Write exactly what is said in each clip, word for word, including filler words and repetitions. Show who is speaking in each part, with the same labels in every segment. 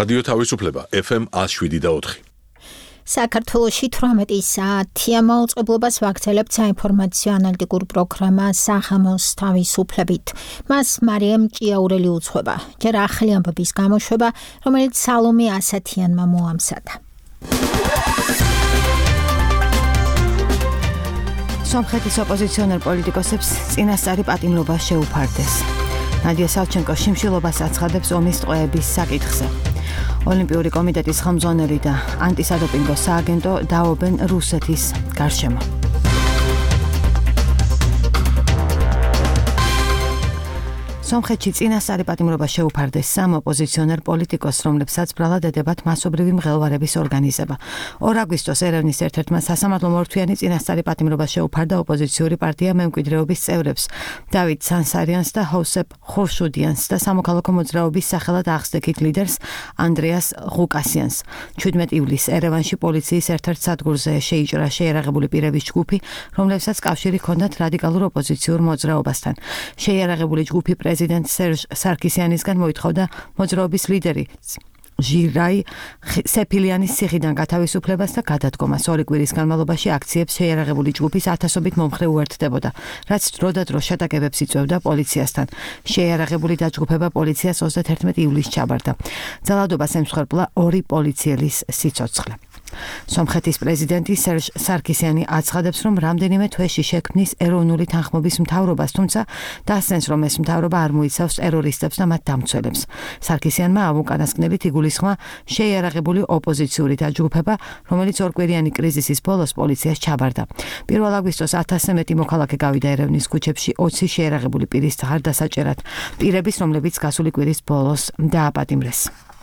Speaker 1: რადიო თავისუფლება ეფ ემ one oh seven და four.
Speaker 2: საქართველოში თვრამეტი საათია მაუწყებლობას ვაგრძელებთ საინფორმაციო ანალიტიკურ პროგრამა სახამოს თავისუფლებით. მას მარიამ ჭიაურელი უძღვება. ჯერ ახალი ამბების გამოშვება, რომელიც სალომე ასათიანმა მოამზადა.
Speaker 3: სომხეთის ოპოზიციონერ პოლიტიკოსებს წინასწარი პატიმრობა შეუფარდეს. ნადია სავჩენკო შიმშილობას აცხადებს ომის ტყვეების საკითხზე. ოლიმპიური კომიტეტის ხელმძღვანელი და ანტისადოპინგო სააგენტო დაობენ რუსეთის გარშემო. სომხეთში წინასწარი პატიმრობა შეუფარდეს სამ ოპოზიციონერ პოლიტიკოსს, რომლებსაც ბრალად ედებათ მასობრივი მღელვარების ორგანიზება. ორ აგვისტოს ერევნის ერთ-ერთმა სასამართლო მორთვიანი წინასწარი პატიმრობა შეუფარდა ოპოზიციური პარტია მემკვიდრეობის წევრებს დავით სანსარიანს და ჰოსეფ ხურშუდიანს და სამოქალაქო მოძრაობის სახელად აღსდექით ლიდერს ანდრეას ღუკასიანს. ჩვიდმეტ ივლისს ერევანში პოლიციის ერთ-ერთ სადგურზე შეიჭრა შეიარაღებული პირების ჯგუფი, რომლებსაც კავშირი ჰქონდათ რადიკალურ ოპოზიციურ მოძრაობასთან. შეიარაღებული ჯგუფი პრეზიდენტ სერჟ სარკისიანისგან მოითხოვდა მოძრაობის ლიდერი ჟირაი სეფილიანის ციხიდან გათავისუფლებას და გადადგომას. ორი კვირის განმავლობაში აქციებს შეიარაღებული ჯგუფის ათასობით მომხრე უერთდებოდა, რაც დროდადრო შეტაკებებს იწვევდა პოლიციასთან. შეიარაღებული დაჯგუფება პოლიციას ოცდაათერთმეტი ივლისს ჩაბარდა. ძალადობას ემსხვერპლა ორი პოლიციელის სიცოცხლე. სომხეთის პრეზიდენტი სერჟ სარკისიანი აცხადებს, რომ რამდენიმე თვეში შექმნის ეროვნული თანხმობის მთავრობას, თუმცა დასცენს, რომ ეს მთავრობა არ მოიცავს ტერორისტებს და მათ დამცველებს. სარკისიანმა ავუკანასკნელით იგულისხმა შეიარაღებული ოპოზიციური დაჯგუფება, რომელიც ორკვირიანი კრიზისის ბოლოს პოლიციას ჩაბარდა. პირველ აგვისტოს ათასზე მეტი მოქალაქე გავიდა ერევნის ქუჩებში ოცი შეიარაღებული პირის მხარდასაჭერად, პირების, რომლებიც გასული კვირის ბოლოს დააპატიმრეს.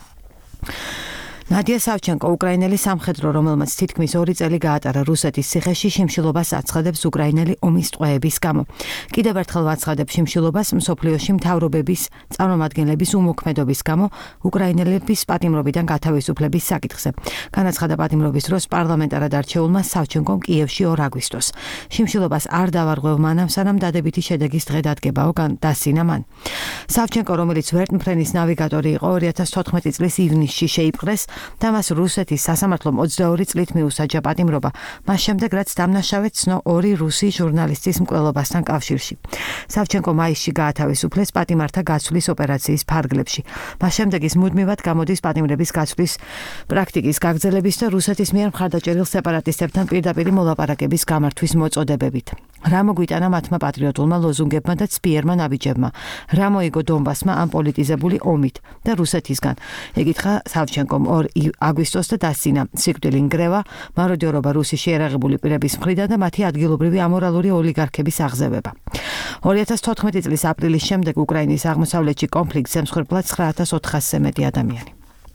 Speaker 3: ნადია სავჩენკო უკრაინელი სამხედრო, რომელმაც თითქმის ორი წელი გაატარა რუსეთის ციხეში, შიმშილობას აცხადებს უკრაინელი ომის ტყვეების გამო. კიდევ ერთხელ ვაცხადებ შიმშილობას მსოფლიოში მთავრობების წარმომადგენლების უმოქმედობის გამო უკრაინელების პატიმრობიდან გათავისუფლების საკითხზე. განაცხადა პატიმრობის დროს პარლამენტარად არჩეულმა სავჩენკომ კიევში ორ აგვისტოს. შიმშილობას არ დავარღვევ მანამ, სანამ დადებითი შედეგის დღე დადგებაო, დასცინა მან. სავჩენკო, რომელიც ვერტმფრენის ნავიგატორი იყო, ორი ათას თოთხმეტი წლის ივნისში შეიპყრეს და მას რუსეთის სასამართლომ ოცდაორი წლით მიუსაჯა პატიმრობა, მას შემდეგ რაც დამნაშავედ ცნო ორი რუსი ჟურნალისტის მკვლელობასთან კავშირში. სავჩენკო მაისში გაათავისუფლეს პატიმართა გაცვლის ოპერაციის ფარგლებში. მას შემდეგ ის მუდმივად გამოდის პატიმრების გაცვლის პრაქტიკის გაგრძელების და რუსეთის მიერ მხარდაჭერილ სეპარატისტებთან პირდაპირ მოლაპარაკების გამართვის მოწოდებებით. რა მოგვიტანა მათმა პატრიოტულმა ლოზუნგებმა და ცბიერმა ნაბიჯებმა? რა მოიგო დონბასმა ამ პოლიტიზებული ომით და რუსეთისგან? ეკითხა სავჩენკომ ორ აგვისტოს და დასცინა სიკვდილი ნგრევა, მაროდიორობა რუსის შეიარაღებული პირების მხრიდან და მათი ადგილობრივი ამორალური ოლიგარქების აღზევება. ორი ათას თოთხმეტი წლის აპრილის შემდეგ უკრაინის აღმოსავლეთში კონფლიქტს ემსხვერპლა ცხრა ათას ოთხასზე მეტი ადამიანი.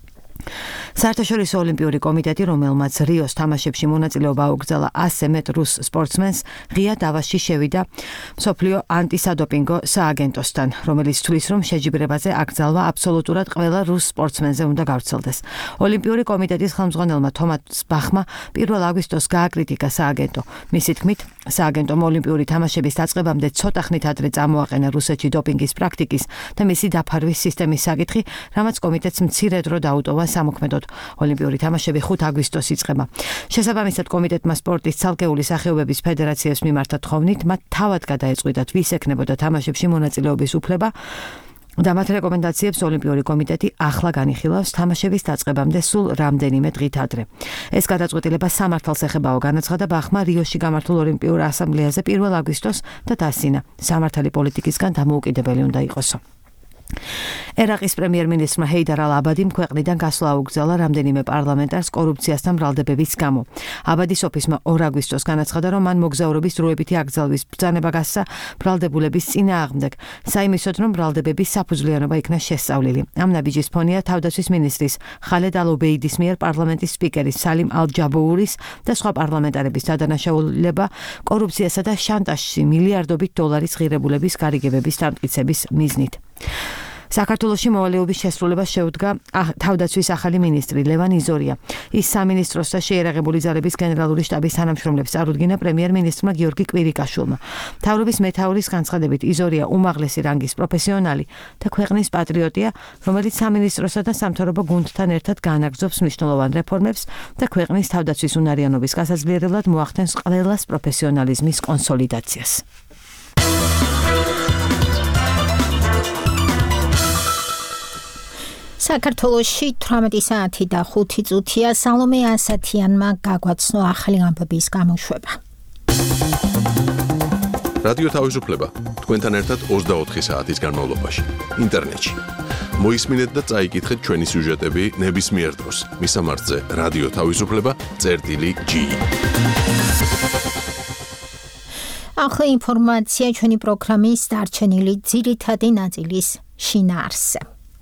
Speaker 3: საერთაშორისო ოლიმპიური კომიტეტი, რომელმაც რიოს თამაშებში მონაწილეობა აუგზალა ასზე მეტ რუს სპორტსმენს, ღია დავაში შევიდა მსოფლიო ანტისადოპინგო სააგენტოსთან, რომელიც თვლის, რომ შეჯიბრებაზე აკრძალვა აბსოლუტურად ყველა რუს სპორტსმენზე უნდა გავრცელდეს. ოლიმპიური კომიტეტის ხელმძღვანელმა თომას ბახმა პირველ აგვისტოს გააკრიტიკა სააგენტო. მისი თქმით, სააგენტომ ოლიმპიური თამაშების დაწყებამდე ცოტა ხნით ადრე წამოაყენა რუსეთში დოპინგის პრაქტიკის და მისი დაფარვის სისტემის საკითხი, რამაც კომიტეტს მცირე დრო დაუტოვა სამოქმედოდ. ოლიმპიური თამაშები ხუთ აგვისტოს იწყება. შესაბამისად, კომიტეტმა სპორტის ცალკეული სახეობების ფედერაციებს მიმართა თხოვნით, მათ თავად გადაეწყვიტათ, ვის ექნებოდა თამაშებში მონაწილეობის უფლება და მათ რეკომენდაციებს ოლიმპიური კომიტეტი ახლა განიხილავს თამაშების დაწყებამდე სულ რამდენიმე დღით ადრე. ეს გადაწყვეტილება სამართალს ეხებაო, განაცხადა ბახმა რიოში გამართულ ოლიმპიურ ასამბლეაზე პირველ აგვისტოს და დასცინა. სამართალი პოლიტიკისგან დამოუკიდებელი უნდა იყოსო. ერაყის პრემიერ-მინისტრმა ჰეიდარ ალ-აბადიმ ქვეყნიდან გასვლა აუგზალა რამდენიმე პარლამენტარს კორუფციასთან ბრალდებების გამო. აბადის ოფისმა ორ აგვისტოს განაცხადა, რომ მან მოგზაურობის დროებითი აკრძალვის ბრძანება გასცა ბრალდებულების წინააღმდეგ, საიმისოდ, რომ ბრალდებების საფუძვლიანობა იქნა შესწავლილი. ამ ნაბიჯის ფონია თავდაცვის მინისტრის ხალედ ალ-ობეიდის მიერ პარლამენტის სპიკერის სალიმ ალ-ჯაბუურის და სხვა პარლამენტარების დადანაშაულება კორუფციასა და შანტაჟში მილიარდობით დოლარის ღირებულების გარიგებების დამტკიცების მიზნით. საქართველოში მოვალეობის შესრულებას შეუდგა თავდაცვის ახალი მინისტრი ლევან იზორია. ის სამინისტროს და შეიარაღებული ძალების გენერალური შტაბის თანამშრომლებს წარუდგინა პრემიერ-მინისტრმა გიორგი კვირიკაშვილმა. მთავრობის მეთაურის განცხადებით იზორია უმაღლესი რანგის პროფესიონალი და ქვეყნის პატრიოტია, რომელიც სამინისტროსა და სამთავრობო გუნდთან ერთად განაგრძობს მნიშვნელოვან რეფორმებს და ქვეყნის თავდაცვის უნარიანობის გასაძლიერებლად მოახდენს ყველას პროფესიონალიზმის კონსოლიდაციას.
Speaker 2: საქართველოში თვრამეტი საათი და ხუთი წუთია. სალომე ასათიანმა გაგვაცნო ახალი ამბების გამოშვება.
Speaker 1: რადიო თავისუფლება თქვენთან ერთად ოცდაოთხი საათის განმავლობაში ინტერნეტში. მოისმინეთ და წაიკითხეთ ჩვენი სიუჟეტები ნებისმიერ დროს. მისამართზე რადიო თავისუფლება წერტილი ჯი.
Speaker 2: ახლა ინფორმაცია ჩვენი პროგრამის დარჩენილი ძირითადი ნაწილის შინაარსზე.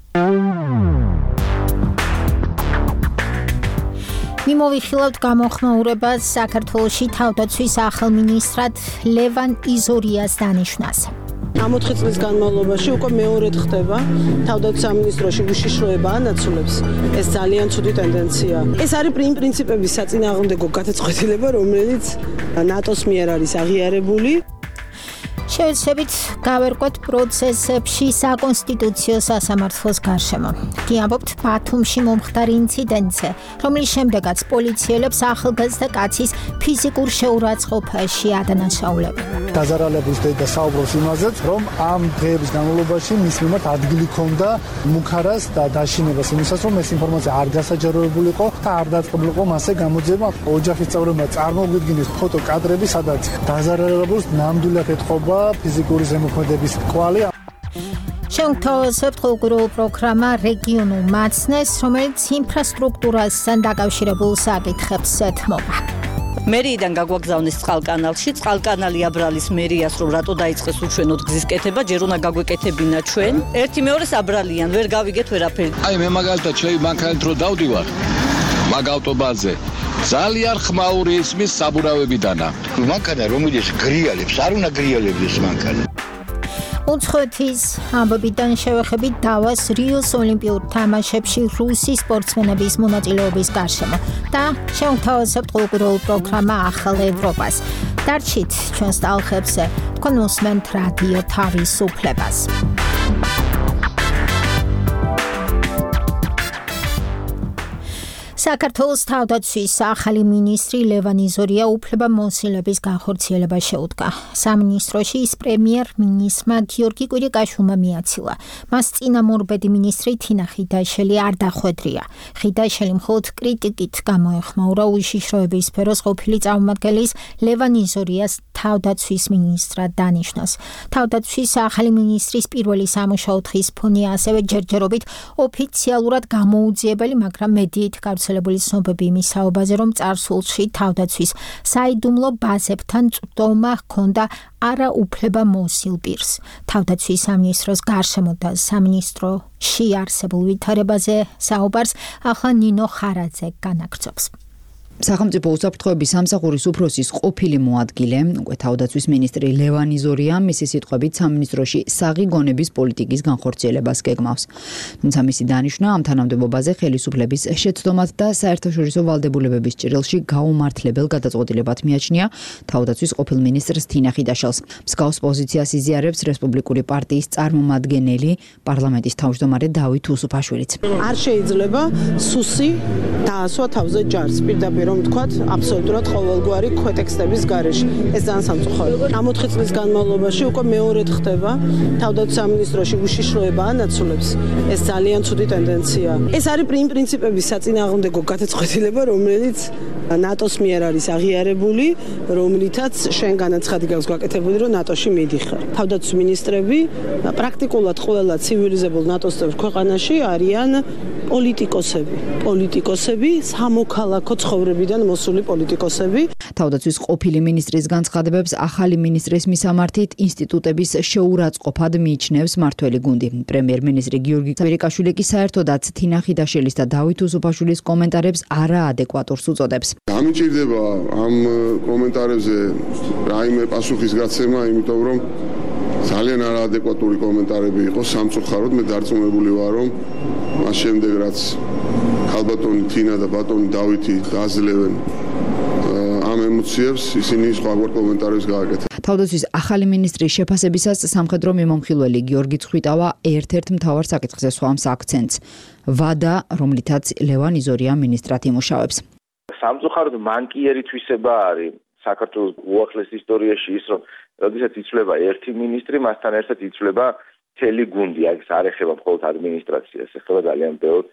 Speaker 2: მიმოვიხილავთ გამოხმაურებას საქართველოში თავდაცვის ახალ მინისტრად ლევან იზორიას დანიშვნას.
Speaker 4: ამოთხი წლის განმავლობაში უკვე მეორედ ხდება თავდაცვის სამინისტროში უშიშროება ანაცვლებს. ეს ძალიან ცუდი ტენდენცია. ეს არის პრინციპების საწინააღმდეგო გადაწყვეტილება, რომელიც ნატოს მიერ არის აღიარებული. შევეცდებით გავერკვეთ პროცესებში საკონსტიტუციო სასამართლოს გარშემო. გიამბობთ ბათუმში მომხდარ ინციდენტზე, რომლის შემდეგაც პოლიციელებს ახალგაზრდა კაცის ფიზიკურ შეურაცხყოფაში ადანაშაულებენ.
Speaker 5: დაზარალების დედა საუბრობს იმაზეც, რომ ამ დღეების განმავლობაში მის მიმართ ადგილი ჰქონდა მუქარას და დაშინებას იმისას, რომ ეს ინფორმაცია არ გასაჯაროებულიყო და არ დაწყებულიყო მასზე გამოძიება. ოჯახის წევრებმა წარმოგვიდგინეს ფოტოკადრები, სადაც დაზარალებულს ნამდვილად ეთყობა ფიზიკური ზემოქმედების კვალი.
Speaker 2: შევთავაზებთ ყოველკვირეულ პროგრამა რეგიონულ მაცნეს, რომელიც ინფრასტრუქტურასთან დაკავშირებულ საკითხებს ეთმობა.
Speaker 6: მერიიდან გაგვაგზავნეს წყალკანალში, წყალკანალი აბრალის მერიას, რომ რატო დაიწყეს უჩვენოდ გზის კეთება, ჯერ უნდა გაგვეკეთებინა ჩვენ. ერთი მეორეს აბრალიან, ვერ გავიგეთ ვერაფერი.
Speaker 7: აი მე მაგალითად ჩემი მანქანით რო დავდივარ მაგ ავტობანზე ძალიან ხმაური ისმის საბურავებიდანა.
Speaker 8: მანქანა რომელიც გრიალებს, არ უნდა გრიალებდეს მანქანა.
Speaker 2: უცხოეთის ამბებიდან შევეხებით დავას რიოს ოლიმპიურ თამაშებში რუსი სპორტსმენების მონაწილეობის გარშემო და შევთავაზებთ ყოველკვირეულ პროგრამა ახალ ევროპას. დარჩით ჩვენს ტალღებზე, თქვენ უსმენთ რადიო თავისუფლებას. საქართველოს თავდაცვის ახალი მინისტრი ლევან იზორია უფლებამოსილების განხორციელებას შეუდგა. სამინისტროში ის პრემიერ-მინისტრმა გიორგი კვირიკაშვილმა მიაცილა. მას წინამორბედი მინისტრი თინა ხიდაშელი არ დახვედრია. ხიდაშელი მხოლოდ კრიტიკით გამოეხმაურა უშიშროების სფეროს ყოფილი წარმომადგენლის ლევან იზორიას თავდაცვის მინისტრად დანიშნას. თავდაცვის ახალი მინისტრის პირველი სამუშაო დღის ფონია ასევე ჯერჯერობით ოფიციალურად გამოუძიებელი, მაგრამ მედიით გავრცელებული ცნობები იმის საუბაზე, რომ წარსულში თავდაცვის საიდუმლო ბაზებთან წვდომა ჰქონდა არაუფლებამოსილ პირს. თავდაცვის სამინისტროს გარშემო და სამინისტროში არსებულ ვითარებაზე საუბარს ახლა ნინო ხარაძე განაგრძობს.
Speaker 9: სახელმწიფო უსაფრთხოების სამსახურის უფროსის ყოფილი მოადგილე, უკვე თავდაცვის მინისტრი ლევან იზორია მისი სიტყვებით სამინისტროში საღი გონების პოლიტიკის განხორციელებას გეგმავს. თუმცა მისი დანიშვნა ამ თანამდებობაზე ხელისუფლების შეცდომად და საერთაშორისო ვალდებულებების ჭრილში გაუმართლებელ გადაწყვეტილებად მიაჩნია თავდაცვის ყოფილ მინისტრს თინა ხიდაშელს. მსგავს პოზიციას იზიარებს რესპუბლიკური პარტიის წარმომადგენელი პარლამენტის თავმჯდომარე დავით უსუფაშვილიც.
Speaker 4: არ შეიძლება სუსი დაასვა თავზე ჯარს პირდაპირ რომ თქვათ აბსოლუტურად ყოველგვარი ქვეტექსტების გარეშე. ეს ძალიან სამწუხაროა. ამ ოთხი წლის განმავლობაში უკვე მეორედ ხდება თავდაცვის სამინისტროში უშიშროება ანაცვლებს. ეს ძალიან ცუდი ტენდენცია. ეს არის პრინციპების საწინააღმდეგო გადაწყვეტილება, რომელიც ნატოს მიერ არის აღიარებული, რომლითაც შენ განაცხადი გაქვს გაკეთებული, რომ ნატოში მიდიხარ. თავდაცვის მინისტრები პრაქტიკულად ყველა ცივილიზებულ ნატოს წევრ ქვეყანაში არიან პოლიტიკოსები. პოლიტიკოსები, სამოქალაქო ცხოვრებიდან მოსული პოლიტიკოსები.
Speaker 9: თავდაცვის ყოფილი მინისტრის განცხადებებს ახალი მინისტრის მისამართით ინსტიტუტების შეურაცხყოფად მიიჩნევს მართველი გუნდი. პრემიერ-მინისტრი გიორგი კვირიკაშვილი კი საერთოდაც თინა ხიდაშელის და დავით უსუფაშვილის კომენტარებს არაადეკვატურს უწოდებს.
Speaker 10: გამიჭირდება ამ კომენტარებზე რაიმე პასუხის გაცემა, იმიტომ რომ ძალიან არაადეკვატური კომენტარები იყო სამწუხაროდ. მე დარწმუნებული ვარ, რომ მას შემდეგ რაც ქალბატონი თინა და ბატონი დავითი დაძლევენ ამ ემოციებს, ისინი სხვაგვარ კომენტარებს გააკეთებენ.
Speaker 9: თავდაცვის ახალი მინისტრის შეფასებისას სამხედრო მიმომხილველი გიორგი ცხვიტავა ერთ-ერთ მთავარ საკითხზე სვამს აქცენტს. ვადა, რომლითაც ლევან იზორია მინისტრად იმუშავებს.
Speaker 11: სამწუხაროდ მან კი ერითვისება არის საქართველოს უახლეს ისტორიაში ის, რომ როდესაც იცვლება ერთი მინისტრი, მასთან ერთად იცვლება მთელი გუნდი, აქ არ ეხება მხოლოდ ადმინისტრაციას, ეხება ძალიან ბევრ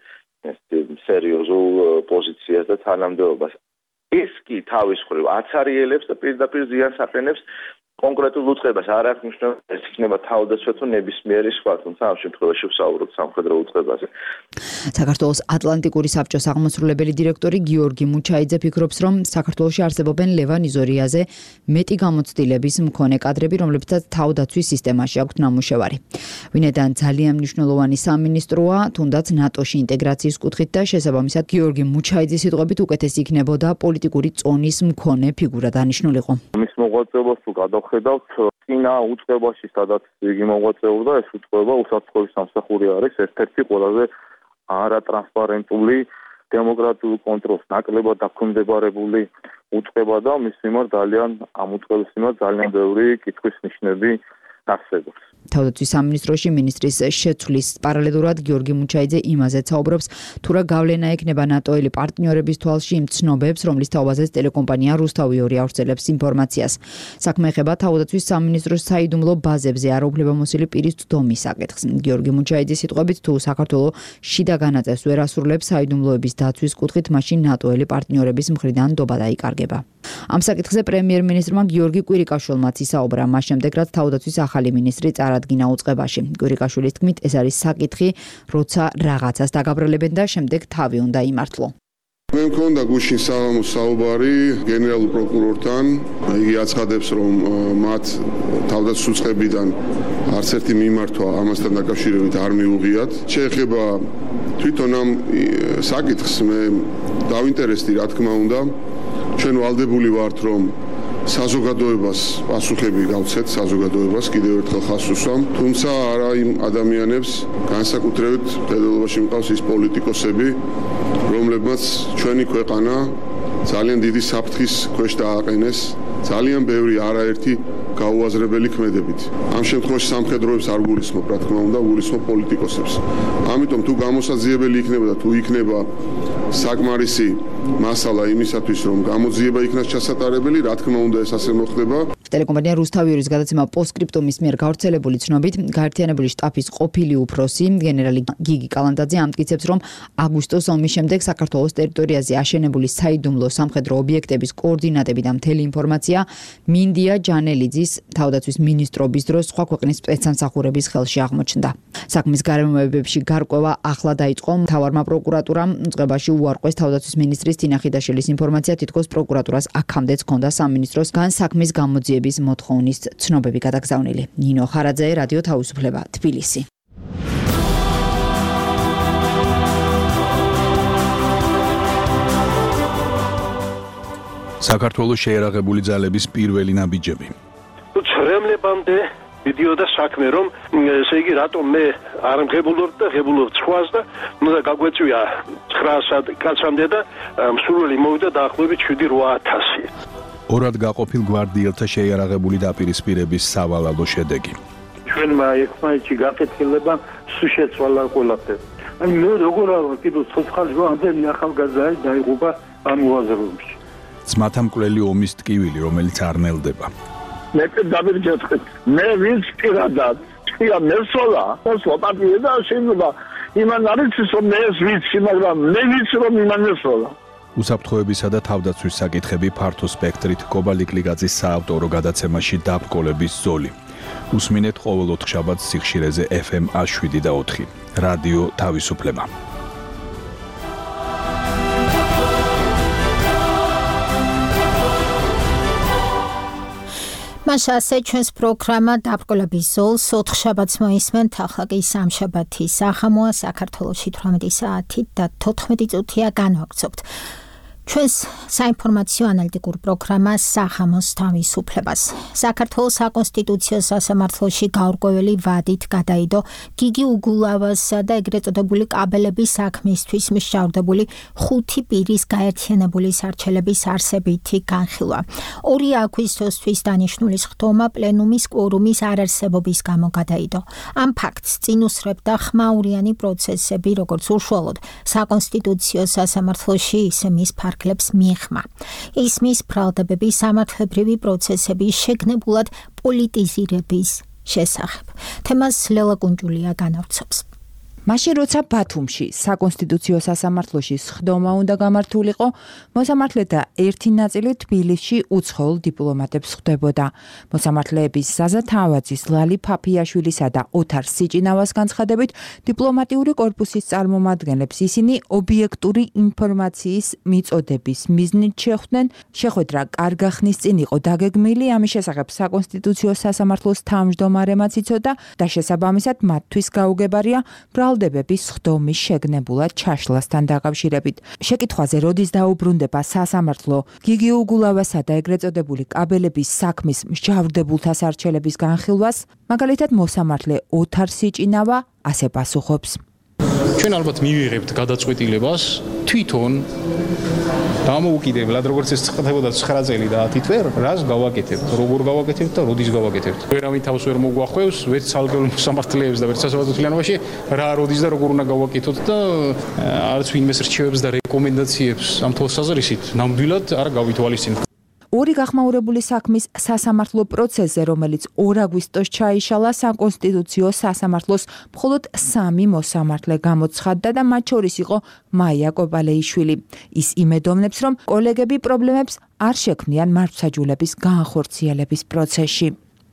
Speaker 11: სერიოზულ პოზიციას და თანამდებობას. ეს კი თავის მხრივ აცარიელებს და პირდაპირ ზიანს აყენებს კონკრეტულ უწყებას. არ აქვს მნიშვნელობა, ეს იქნება თავდაცვა თუ ნებისმიერი სხვა, თუმცა ამ შემთხვევაში ვსაუბრობთ სამხედრო უწყებაზე.
Speaker 9: საქართველოს ატლანტიკური საბჭოს აღმასრულებელი დირექტორი გიორგი მუჩაიძე ფიქრობს, რომ საქართველოში არსებობენ ლევან იზორიაზე მეტი გამოცდილების მქონე კადრები, რომლებსაც თავდაცვის სისტემაში აქვთ ნამუშევარი. ვინედან ძალიან მნიშვნელოვანი სამინისტროა, თუნდაც ნატოში ინტეგრაციის კუთხით და შესაბამისად გიორგი მუჩაიძის სიტყვებით უკეთესი იქნებოდა პოლიტიკური წონის მქონე ფიგურა დანიშნულიყო.
Speaker 12: მის მოღვაწეობას თუ გადავხედავთ, წინა უწყებაში, სადაც იგი მოღვაწეობდა, ეს უწყება უსაფრთხოების სამსახური არის ერთ-ერთი ყველაზე არატრანსპარენტული დემოკრატიულ კონტროლს ნაკლებად დაქვემდებარებული უწყება და მის მიმართ ძალიან ამ უწყების მიმართ ძალიან ბევრი კითხვის ნიშნები არსებობს.
Speaker 9: თავდაცვის სამინისტროში მინისტრის შეცვლის პარალელურად გიორგი მუჩაიძე იმაზეც საუბრობს, თუ რა გავლენა ექნება ნატოელი პარტნიორების თვალში იმ ცნობებს, რომლის თაობაზეც ტელეკომპანია რუსთავი ორი ავრცელებს ინფორმაციას. საქმე ეხება თავდაცვის სამინისტროს საიდუმლო ბაზებზე არაუფლებამოსილი პირის ცდომის საკითხს. გიორგი მუჩაიძის სიტყვებით, თუ საქართველოს შიდა განაწევს ვერ ასრულებს საიდუმლოების დაცვის კუთხით, მაშინ ნატოელი პარტნიორების მხრიდან ნდობა დაიკარგება. ამ საკითხზე პრემიერ-მინისტრმა გიორგი კვირიკაშვილმაც ისაუბრა, მას შემდეგ რაც თავდაცვის ახალი მინისტრი წარადგინა უწყებაში. კვირიკაშვილის თქმით, ეს არის საკითხი, როცა რაღაცას დაგაბრალებენ და შემდეგ თავი უნდა იმართლო.
Speaker 10: მე მქონდა გუშინ საღამოს საუბარი გენერალურ პროკურორთან. იგი აცხადებს, რომ მათ თავდაცვის უწყებიდან არც ერთი მიმართვა ამასთან დაკავშირებით არ მიუღიათ. შეეხება თვითონ ამ საკითხს, მე დავინტერესდი, რა თქმა უნდა. ჩვენ ვალდებული ვართ, რომ საზოგადოებას პასუხები გავცეთ, საზოგადოებას კიდევ ერთხელ ხაზს უსვამ, თუმცა არა იმ ადამიანებს, განსაკუთრებით დედალობაში მყავს ის პოლიტიკოსები, რომლებმაც ჩვენი ქვეყანა ძალიან დიდი საფრთხის ქვეშ დააყენეს, ძალიან ბევრი არაერთი გაუაზრებელი ქმედებით. ამ შემთხვევაში სამხედროებს არ გულისხმობ, რა თქმა უნდა, გულისხმობ პოლიტიკოსებს. ამიტომ თუ გამოსაძიებელი იქნება და თუ იქნება საკმარისი მასალა იმისათვის, რომ გამოძიება იქნას ჩასატარებელი, რა თქმა უნდა, ეს ასე მოხდება.
Speaker 9: ტელეკომპანია რუსთავი ორის გადაცემა პოსტსკრიპტუმის მიერ გავრცელებული ცნობით, გაერთიანებული შტაბის ყოფილი უფროსი გენერალი გიგი კალანდაძე ამტკიცებს, რომ აგვისტოს ომის შემდეგ საქართველოს ტერიტორიაზე აშენებული საიდუმლო სამხედრო ობიექტების კოორდინატები და მთელი ინფორმაცია მინდია ჯანელიძის თავდაცვის მინისტრობის დროს სხვა ქვეყნის სპეცსამსახურების ხელში აღმოჩნდა. საქმის გარემოებებში გარკვევა ახლა დაიწყო. მთავარმა პროკურატურამ უწყებაში უარყვეს თავდაცვის მინისტრის თინა ხიდაშვილის ინფორმაცია, თითქოს პროკურატურას აქამდეც ჰქონდა სამინისტროსგან საქმის გამოძიების მოთხოვნის ცნობები გადაგზავნილი. ნინო ხარაძე, რადიო თავისუფლება, თბილისი.
Speaker 13: საქართველოს შეერაღებული ძალების პირველი ნაბიჯები.
Speaker 14: ცრემლებამდე მიდიოდა საქმე, რომ ესე იგი რატომ მე არ მღებულობ და ღებულობ სხვას და უნდა გაგვეწვია ცხრა კაცამდე და მსურველი მოვიდა დაახლოებით შვიდი რვა ათასი.
Speaker 13: ორად გაყოფილ გვარდიელთა შეიარაღებული დაპირისპირების სავალალო შედეგი.
Speaker 15: ჩვენმა ერთმანეთში გაკეთილება სულ შეცვალა ყველაფერი. აი მე როგორ არა კიდევ ცოცხალი ამდენი ახალგაზრდა დაიღუპა ამ უაზროებში.
Speaker 13: ძმათა მკვლელი ომის ტკივილი, რომელიც არ ნელდება.
Speaker 16: მე დავირჯეთქეთ. მე ვინც პირადად თქვია მესოლა, მოსვა პარტია და შეიძლება იმან არის რომ მე ეს ვიცი, მაგრამ მე ვიცი რომ იმან მესოლა.
Speaker 13: უსაფრთხოებისა და თავდაცვის საკითხები ფართო სპექტრით კობალიკლიგაძის საავტორო გადაცემაში დაბრკოლების ზოლი. უსმინეთ ყოველ ოთხშაბათს სიხშირეზე ეფ ემ შვიდი და ოთხი. რადიო თავისუფლება.
Speaker 2: მასა ჩვენს პროგრამა დაბრკოლების ზოლს ოთხშაბათს მოისმენთ, ახლა კი სამშაბათის საღამოა, საქართველოში თვრამეტი საათი და თოთხმეტი წუთია განვაგრძობთ. ჩვენს საინფორმაციო ანალიტიკურ პროგრამას სახამოს თავისუფლებას. საქართველოს საკონსტიტუციო სასამართლოში გაურკვეველი ვადით გადაიდო გიგი უგულავასა და ეგრეთ წოდებული კაბელების საქმისთვის მსჯავრდებული ხუთი პირის გაერთიანებული სარჩელების არსებითი განხილვა. ორი აგვისტოსთვის დანიშნული სხდომა პლენუმის კვორუმის არარსებობის გამო გადაიდო. ამ ფაქტს წინ უსწრებდა ხმაურიანი პროცესები, როგორც უშუალოდ საკონსტიტუციო სასამართლოში, ისე მის ფარგლებს მიეხმა. ისმის ბრალდებები სამართლებრივი პროცესების შეგნებულად პოლიტიზირების შესახებ. თემას ლელა კუნჯულია განავრცობს.
Speaker 17: მაშინ როცა ბათუმში საკონსტიტუციო სასამართლოში სხდომა უნდა გამართულიყო, მოსამართლეთა ერთი ნაწილი თბილისში უცხოელ დიპლომატებს ხვდებოდა. მოსამართლეების ზაზა თავაძის, ლალი ფაფიაშვილისა და ოთარ სიჭინავას განცხადებით, დიპლომატიური კორპუსის წარმომადგენლებს ისინი ობიექტური ინფორმაციის მიწოდების მიზნით შეხვდნენ. შეხვედრა კარგა ხნის წინ იყო დაგეგმილი, ამის შესახებ საკონსტიტუციო სასამართლოს თავმჯდომარემაც იცოდა და შესაბამისად მათთვის გაუგებარია ბრალდებების სხდომის შეგნებულად ჩაშლასთან დაკავშირებით. შეკითხვაზე როდის დაუბრუნდება სასამართლო გიგი უგულავასა და ეგრეთ წოდებული კაბელების საქმის მსჯავრდებულთა სარჩელების განხილვას, მაგალითად მოსამართლე ოთარ სიჭინავა ასე პასუხობს.
Speaker 18: ჩვენ ალბათ მივიღებთ გადაწყვეტილებას თვითონ დამოუკიდებლად, როგორც ეს ხდებოდა ცხრა წელი და ათი თვე, რას გავაკეთებთ, როგორ გავაკეთებთ და როდის გავაკეთებთ. ვერავინ თავს ვერ მოგვახვევს, ვერც სალგებელ მოსამართლეებს და ვერც სასამართლო თლიანობაში, რა როდის და როგორ უნდა გავაკეთოთ და არც ვინმეს რჩევებს და რეკომენდაციებს ამ თვალსაზრისით ნამდვილად არ გავითვალისწინებთ.
Speaker 17: ორი გახმაურებული საქმის სასამართლო პროცესზე, რომელიც ორ აგვისტოს ჩაიშალა, საკონსტიტუციო სასამართლოს მხოლოდ სამი მოსამართლე გამოცხადდა და მათ შორის იყო მაია კოპალეიშვილი. ის იმედოვნებს, რომ კოლეგები პრობლემებს არ შექმნიან მართლმსაჯულების განხორციელების პროცესში.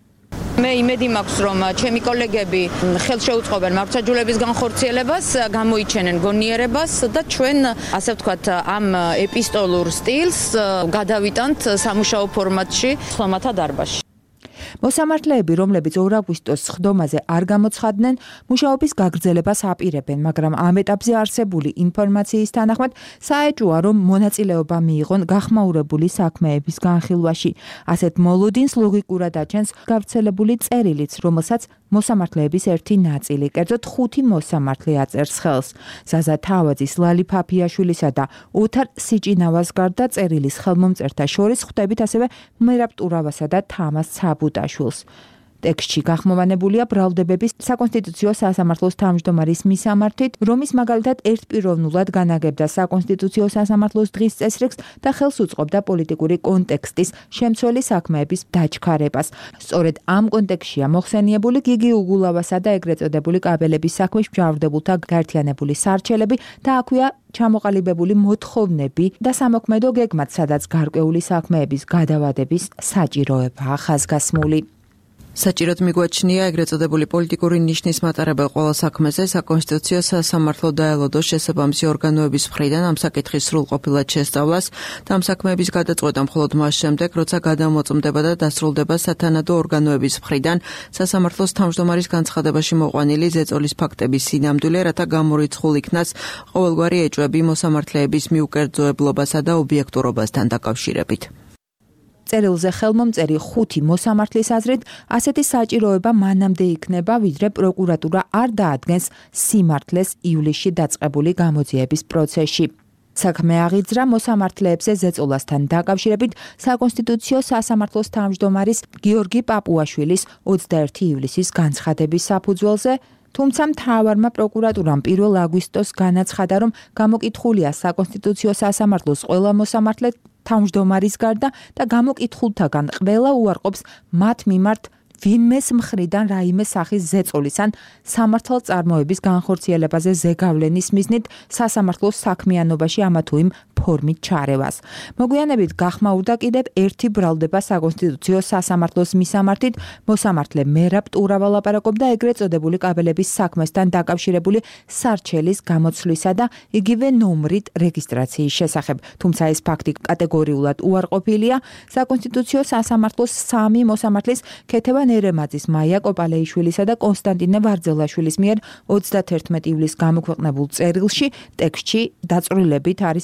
Speaker 19: მე იმედი მაქვს, რომ ჩემი კოლეგები ხელშეუწყობენ მართლმსაჯულების განხორციელებას, გამოიჩენენ გონიერებას და ჩვენ, ასე ვთქვათ, ამ ეპისტოლურ სტილს გადავიტანთ სამუშაო ფორმატში ხლომათა დარბაზში.
Speaker 17: მოსამართლეები, რომლებიც ორ აგვისტოს სხდომაზე არ გამოცხადდნენ, მუშაობის გაგრძელებას აპირებენ, მაგრამ ამ ეტაპზე არსებული ინფორმაციის თანახმად საეჭვოა, რომ მონაწილეობა მიიღონ გახმაურებული საქმეების განხილვაში. ასეთ მოლოდინს ლოგიკურად აჩენს გავრცელებული წერილიც, რომელსაც მოსამართლეების ერთი ნაწილი, კერძოდ ხუთი მოსამართლე აწერს ხელს. ზაზა თავაძის, ლალი ფაფიაშვილისა და ოთარ სიჭინავას გარდა წერილის ხელმომწერთა შორის ხვდებით ასევე მერაბ ტურავასა და თამას ცაბუტაშვილს. ტექსტში გახმოვანებულია ბრალდებების საკონსტიტუციო სასამართლოს თავმჯდომარის მისამართით, რომის მაგალითად ერთპიროვნულად განაგებდა საკონსტიტუციო სასამართლოს დღის წესრიგს და ხელს უწყობდა პოლიტიკური კონტექსტის შემცველი საქმეების დაჩქარებას. სწორედ ამ კონტექსტშია მოხსენიებული გიგი უგულავასა და ეგრეთ წოდებული კაბელების საქმის მსჯავრდებულთა გაერთიანებული სარჩელები და აქვეა ჩამოყალიბებული მოთხოვნები და სამოქმედო გეგმაც, სადაც გარკვეული საქმეების გადავადების საჭიროებაა ხაზგასმული.
Speaker 20: საჭიროდ მიგვაჩნია ეგრეთ წოდებული პოლიტიკური ნიშნის მატარებელ ყველა საქმეზე საკონსტიტუციო სასამართლო დაელოდოს შესაბამისი ორგანოების მხრიდან ამ საკითხის სრულყოფილად შესწავლას და ამ საქმეების გადაწყვეტა მხოლოდ მას შემდეგ, როცა გადამოწმდება და დასრულდება სათანადო ორგანოების მხრიდან სასამართლოს თავმჯდომარის განცხადებაში მოყვანილი ზეწოლის ფაქტების სინამდვილე, რათა გამორიცხულ იქნას ყოველგვარი ეჭვები მოსამართლეების მიუკერძოებლობასა და ობიექტურობასთან დაკავშირებით.
Speaker 17: წერილზე ხელმომწერი ხუთი მოსამართლის აზრით, ასეთი საჭიროება მანამდე იქნება, ვიდრე პროკურატურა არ დაადგენს სიმართლეს ივლისში დაწყებული გამოძიების პროცესში. საქმე აღიძრა მოსამართლეებზე ზეწოლასთან დაკავშირებით საკონსტიტუციო სასამართლოს თავმჯდომარის გიორგი პაპუაშვილის ოცდაერთი ივლისის განცხადების საფუძველზე, თუმცა მთავარმა პროკურატურამ პირველ აგვისტოს განაცხადა, რომ გამოკითხულია საკონსტიტუციო სასამართლოს ყველა მოსამართლე თავმჯდომარის გარდა და გამოკითხულთაგან ყველა უარყოფს მათ მიმართ ვინმეს მხრიდან რაიმე სახის ზეწოლის ან სამართალწარმოების განხორციელებაზე ზეგავლენის მიზნით სასამართლოს საქმიანობაში ამა თუ იმ ფორმით ჩარევას. მოგვიანებით გახმაურდა კიდევ ერთი ბრალდება საკონსტიტუციო სასამართლოს მისამართით, მოსამართლე მერაბ ტურავა ლაპარაკობდა ეგრეთ წოდებული კაბელების საქმესთან დაკავშირებული სარჩელის გამოცვლისა და იგივე ნომრით რეგისტრაციის შესახებ. თუმცა ეს ფაქტი კატეგორიულად უარყოფილია. საკონსტიტუციო სასამართლოს სამი მოსამართლის ქეთევან ერემაძის, მაია კოპალეიშვილისა და კონსტანტინე ვარძელაშვილის მიერ ოცდათერთმეტი ივლისს გამოქვეყნებულ წერილში ტექსტში დაწვრილებით არის აღწერილი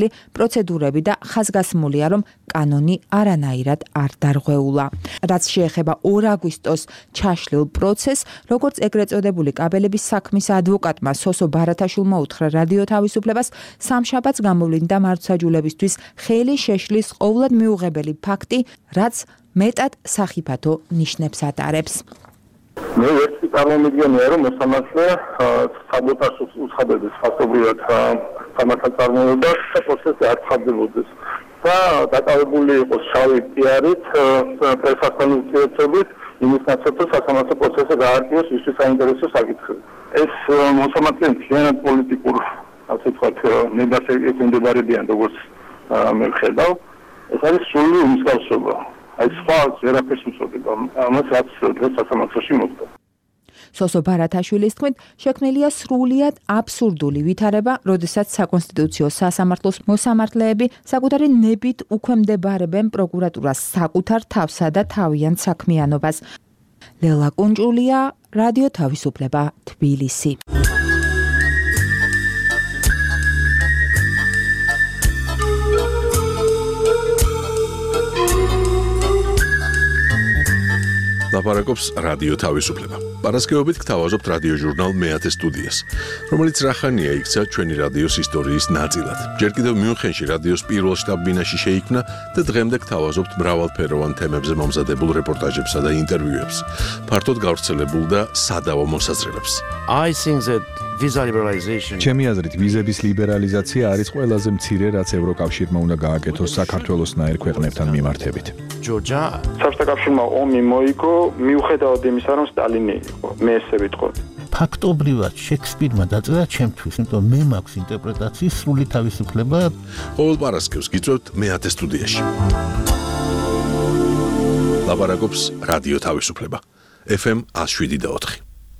Speaker 17: განხორციელებული პროცედურები და ხაზგასმულია, რომ კანონი არანაირად არ დარღვეულა. რაც შეეხება ორ აგვისტოს ჩაშლილ პროცესს, როგორც ეგრეთ წოდებული კაბელების საქმის ადვოკატმა სოსო ბარათაშვილმა უთხრა რადიო თავისუფლებას, სამშაბათს გამოვლინდა მართლმსაჯულებისთვის ხელი შეშლის ყოვლად მიუღებელი ფაქტი, რაც მეტად სახიფათო ნიშნებს ატარებს.
Speaker 12: მე ერთი წარმომიდგენია, რომ მოსამართლე საბოტაჟს უცხადებს ფაქტობრივად სამართალ წარმოებას და პროცესი არ ცხადდებოდეს და დაკავებული იყოს შავი პიარით, პრესასთან ურთიერთობით, იმის ნაცვლად, რომ სასამართლო პროცესი გაარკვიოს ისე საინტერესო საკითხები. ეს მოსამართლე მთლიანად პოლიტიკურ, ასე ვთქვათ, ნებას ეკუნდებარებიან, როგორც მე ვხედავ. ეს არის სრული უმსგავსობა. აი სხვა ვერაფერს უწოდება, ამას რაც დღეს სასამართლოში მოხდა.
Speaker 17: სოსო ბარათაშვილის თქმით, შექმნილია სრულიად აბსურდული ვითარება, როდესაც საკონსტიტუციო სასამართლოს მოსამართლეები საკუთარი ნებით უქვემდებარებენ პროკურატურას საკუთარ თავსა და თავიანთ საქმიანობას. ლელა კუნჭულია, რადიო თავისუფლება, თბილისი.
Speaker 1: ლაპარაკობს რადიო თავისუფლება. პარასკევობით გთავაზობთ რადიო ჟურნალ მეათე სტუდიას, რომელიც რახანია იქცა ჩვენი რადიოს ისტორიის ნაწილად. ჯერ კიდევ მიუნხენში რადიოს პირველ შტაბ-ბინაში შეიქმნა და დღემდე გთავაზობთ მრავალფეროვან თემებზე მომზადებულ რეპორტაჟებსა და ინტერვიუებს. ფართოდ გავრცელებულ და სადავო მოსაზრებებს.
Speaker 21: I think that visa liberalization
Speaker 13: ჩემი აზრით ვიზების ლიბერალიზაცია არის ყველაზე მცირე, რაც ევროკავშირმა უნდა გააკეთოს საქართველოსნაირ ქვეყნებთან მიმართებით.
Speaker 21: ჯორჯა
Speaker 12: საბჭოთა კავშირმა ომი მოიგო მიუხედავად იმისა, რომ სტალინი იყო. მე ესე ვიტყოდი.
Speaker 21: ფაქტობრივად შექსპირმა დაწერა ჩემთვის, იმიტომ მე მაქვს ინტერპრეტაციის სრული თავისუფლება.
Speaker 1: ყოველ პარასკევს გიწევთ მეათე სტუდიაში. ლაპარაკობს რადიო თავისუფლება. ეფ ემ ათს შვიდი და ოთხი.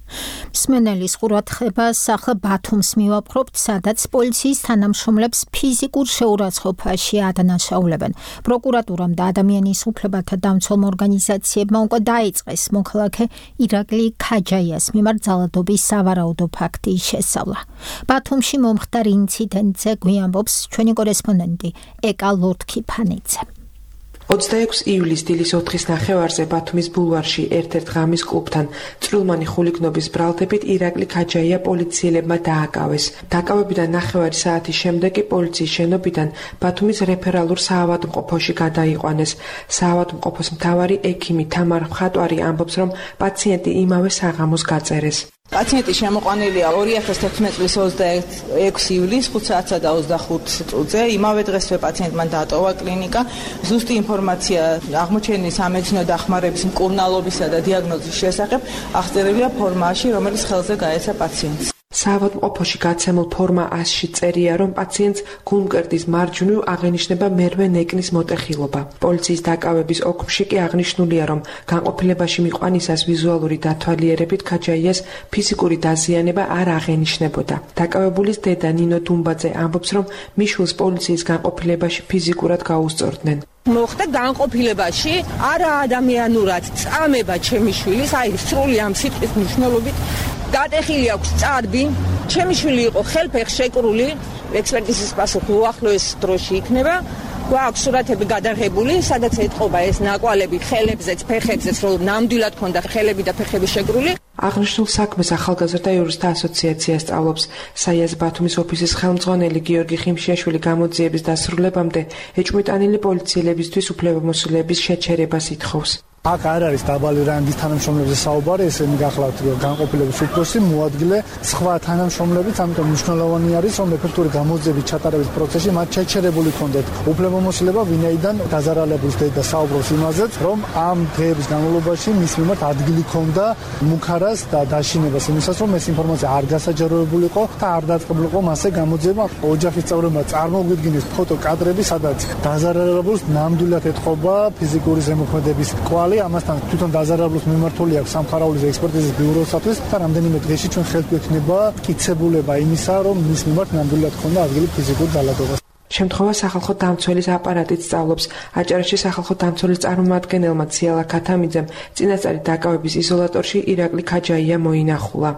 Speaker 2: მსმენელის ყურადღებას ახლა ბათუმს მივაპყრობთ, სადაც პოლიციის თანამშრომლებს ფიზიკურ შეურაცხყოფაში ადანაშაულებენ. პროკურატურამ და ადამიანის უფლებათა დამცველმა ორგანიზაციებმა უკვე დაიწყეს მოქალაქე ირაკლი ქაჯაიას მიმართ ძალადობის სავარაუდო ფაქტის შესწავლა. ბათუმში მომხდარ ინციდენტზე გვიამბობს ჩვენი კორესპონდენტი ეკა ლორთქიფანიძე.
Speaker 22: ოცდაექვსი ივლისს დილის ოთხის ნახევარზე ბათუმის ბულვარში ერთ-ერთ ღამის კლუბთან წვრილმანი ხულიგნობის ბრალდებით ირაკლი ქაჯაია პოლიციელებმა დააკავეს. დაკავებიდან ნახევარი საათის შემდეგ კი პოლიციის შენობიდან ბათუმის რეფერალურ საავადმყოფოში გადაიყვანეს. საავადმყოფოს მთავარი ექიმი თამარ მხატვარი ამბობს, რომ პაციენტი იმავე საღამოს გაწერეს.
Speaker 23: პაციენტი შემოყვანილია ორი ათას თერთმეტი წლის ოცდაექვსი ივლისს ხუთ საათსა და ოცდახუთ წუთზე. იმავე დღესვე პაციენტმა დატოვა კლინიკა. ზუსტი ინფორმაცია აღმოჩენილი სამედიცინო დახმარების მკურნალობისა და დიაგნოზის შესახებ აღწერილია ფორმაში, რომელიც ხელზე გაეცა პაციენტს.
Speaker 22: საავადმყოფოში გაცემულ ფორმა ასში წერია, რომ პაციენტს გულმკერდის მარჯვნივ აღენიშნება მერვე ნეკნის მოტეხილობა. პოლიციის დაკავების ოქმში კი აღნიშნულია, რომ განყოფილებაში მიყვანისას ვიზუალური დათვალიერებით ქაჯაიას ფიზიკური დაზიანება არ აღენიშნებოდა. დაკავებულის დედა ნინო დუმბაძე ამბობს, რომ მის შვილს პოლიციის განყოფილებაში ფიზიკურად გაუსწორდნენ.
Speaker 23: მოხდა განყოფილებაში არა ადამიანურად წამება ჩემი შვილის, აი სრული ამ სიტყვის მნიშვნელობით დატეხილი აქვს წარბი, ჩემი შვილი იყო ხელფეხს შეკრული, ექსპერტიზის პასუხი უახლოეს დროში იქნება. გვაქვს სურათები გადაღებული, სადაც ეთყობა ეს ნაკვალები ხელებზეც, ფეხებზეც, რომ ნამდვილად ქონდა ხელები და ფეხები შეკრული.
Speaker 22: აღნიშნულ საქმეს ახალგაზრდა იურისტთა ასოციაცია სწავლობს. საიაზ ბათუმის ოფისის ხელმძღვანელი გიორგი ხიმშიაშვილი გამოძიების დასრულებამდე ეჭვმიტანილი პოლიციელებისთვის უფლებამოსილების შეჩერებას ითხოვს.
Speaker 5: აქ არ არის დაბალი რანგის თანამშრომლებზე საუბარი, ესენი გახლავთ განყოფილების უფროსი, მოადგილე, სხვა თანამშრომლებიც, ამიტომ მნიშვნელოვანი არის, რომ ეფექტური გამოძიების ჩატარების პროცესში მათ შეჩერებული ქონდეთ უფლებამოსილება, ვინაიდან დაზარალებულს დედა საუბრობს იმაზეც, რომ ამ დღეების განმავლობაში მის მიმართ ადგილი ქონდა მუქარას და დაშინებას, იმისას, რომ ეს ინფორმაცია არ გასაჯაროებულიყო და არ დაწყებულიყო მასზე გამოძიება. ოჯახის წევრებმა წარმოგვიდგინეს ფოტოკადრები, სადაც დაზარალებულს ნამდვილად ეთყობა ფიზიკური ზემოქმედების კვალი. ამასთან თვითონ დაზარალებულს მიმართული აქვს სამხარაულის ექსპერტიზის ბიუროსათვის და რამდენიმე დღეში ჩვენ ხელთ გვექნება მტკიცებულება იმისა, რომ მის მიმართ ნამდვილად ქონდა ადგილი ფიზიკურ ძალადობას.
Speaker 22: შემთხვევა სახალხო დამცველის აპარატით სწავლობს. აჭარაში სახალხო დამცველის წარმომადგენელმა ციალა ქათამიძემ წინასწარი დაკავების იზოლატორში ირაკლი ქაჯაია მოინახულა.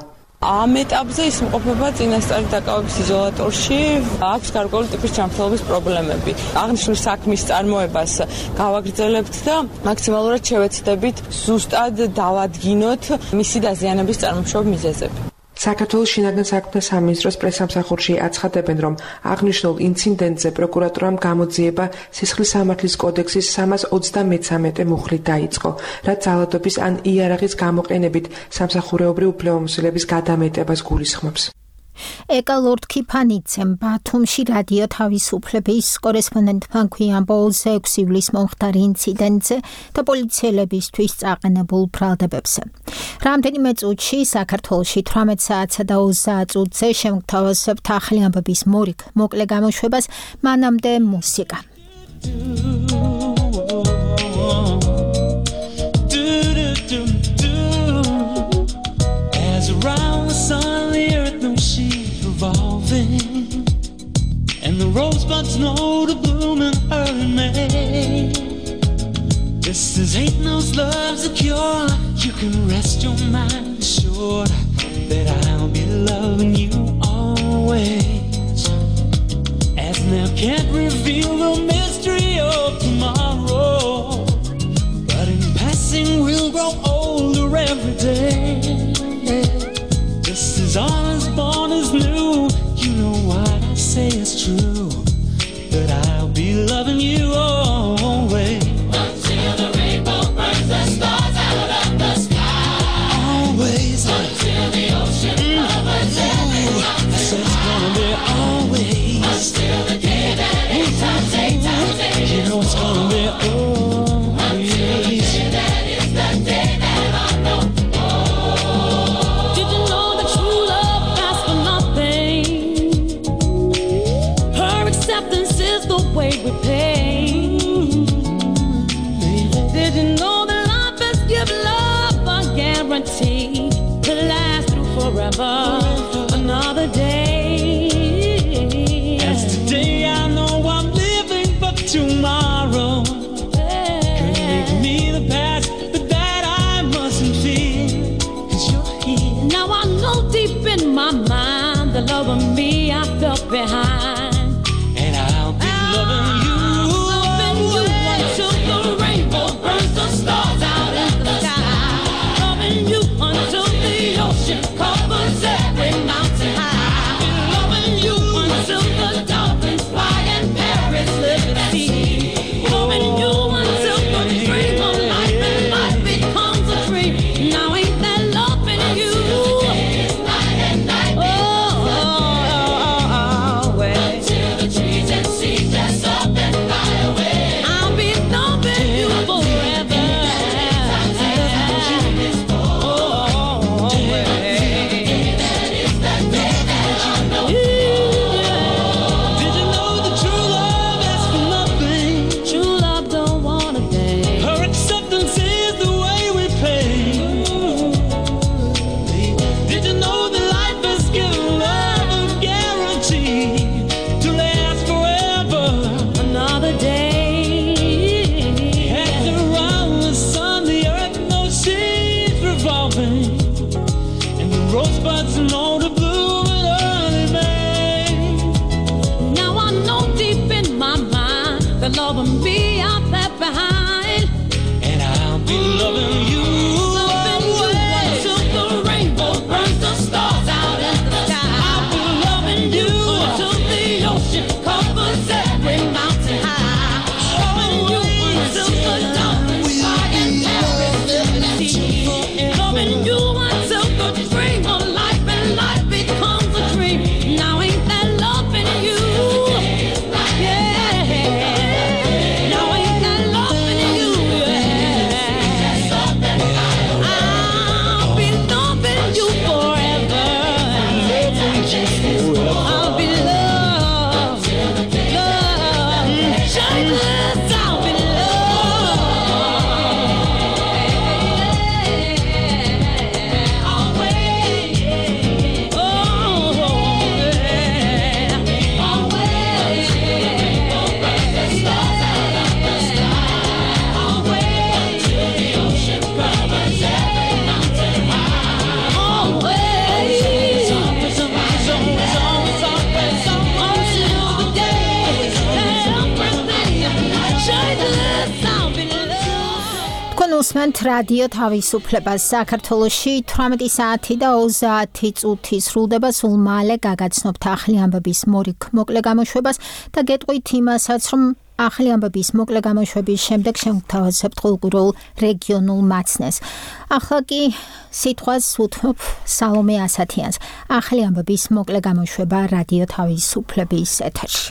Speaker 20: ამ ეტაპზე ის იმყოფება წინასწარი დაკავების იზოლატორში, აქვს გარკვეული ტიპის ჯანმრთელობის პრობლემები. აღნიშნული საქმის წარმოებას გავაგრძელებთ და მაქსიმალურად შევეცდებით ზუსტად დავადგინოთ მისი დაზიანების წარმოშობ მიზეზები.
Speaker 22: საქართველოს შინაგან საქმეთა სამინისტროს პრესამსახურში აცხადებენ, რომ აღნიშნულ ინციდენტზე პროკურატურამ გამოძიება სისხლის სამართლის კოდექსის სამას ოცდამეცამეტე მუხლით დაიწყო, რაც ძალადობის ან იარაღის გამოყენებით სამსახურეობრივი უფლებამოსილების გადამეტებას გულისხმობს.
Speaker 2: ეკალორდ ქიფანიცემ ბათუმში რადიო თავისუფლების კორესპონდენტმა ქვია ბოლოს ექვსი ივლისს მომხდარ ინციდენტზე და პოლიციელებისთვის წაყენებულ ბრალდებებზე. რამდენიმე წუთში საქართველოში თვრამეტ საათსა და ოცდაათ წუთზე შემოგთავაზებთ ახალი ამბების მორიგ მოკლე გამოშვებას, მანამდე მუსიკა.
Speaker 3: And the rosebuds know to bloom in early May. Just as hate knows love's a cure, you can rest your mind assured that I'll be loving you always. As now can't reveal the mystery of tomorrow, but in passing we'll grow older every day. Just as all is born is new, you know what I say is true, that I'll be loving you always. Until the rainbow burns the stars out of the sky. Always. Until the ocean covers every mountain. So it's gonna be always. Until the day that eight times eight times eight. You know it's gonna be always. Until the day that is the day that I know. Did you know that true love lasts for nothing? Her acceptance is the way we pay. Did you know that life has given love a guarantee to last through forever? Another day. As today I know I'm living for tomorrow. Could make me the past, but that I mustn't feel. Cause you're here. Now I know deep in my mind the love of me I felt behind. And I'll be loving you, loving you until the rainbow burns the stars out in the sky. Loving you until the ocean covers every mountain high. Loving you until the dolphins fly and Paris live at sea. Loving you until the dream of life and life becomes a dream. Now ain't that loving you? Night and night. Oh, oh, oh, oh, well. Until the trees and seas dress up and fly away. I'll be loving you forever. Oh, oh, well. That is the day that I know. Did you know that true love asks for nothing? True love don't want a thing. Her acceptance is the way we pay. Did you know that life has given love a guarantee to last forever? Another day. As around the sun, the earth knows she's revolving, and the rosebuds know to bloom in early May. Now I know deep in my mind the love of me I left behind. And I'll be loving you, loving you until the rainbow burns the stars out in the sky. I'll be loving you until the ocean covers every mountain high. Loving you until the dolphins fly and Paris live at sea. Loving you until the dream of life and life becomes a dream. Now ain't that loving you? Yeah. Now ain't
Speaker 2: მოგესმენთ რადიო თავისუფლებას. საქართველოში თვრამეტი საათი და ოცდაათი წუთი სრულდება, სულ მალე გაგაცნობთ ახალი ამბების მორიგ მოკლე გამოშვებას და გეტყვით იმასაც, რომ ახალი ამბების მოკლე გამოშვების შემდეგ შევთავაზებთ ყოველგვარულ რეგიონულ მაცნეს. ახლა კი სიტყვას უთმობ სალომე ასათიანს. ახალი ამბების მოკლე გამოშვება რადიო თავისუფლების ეთერში.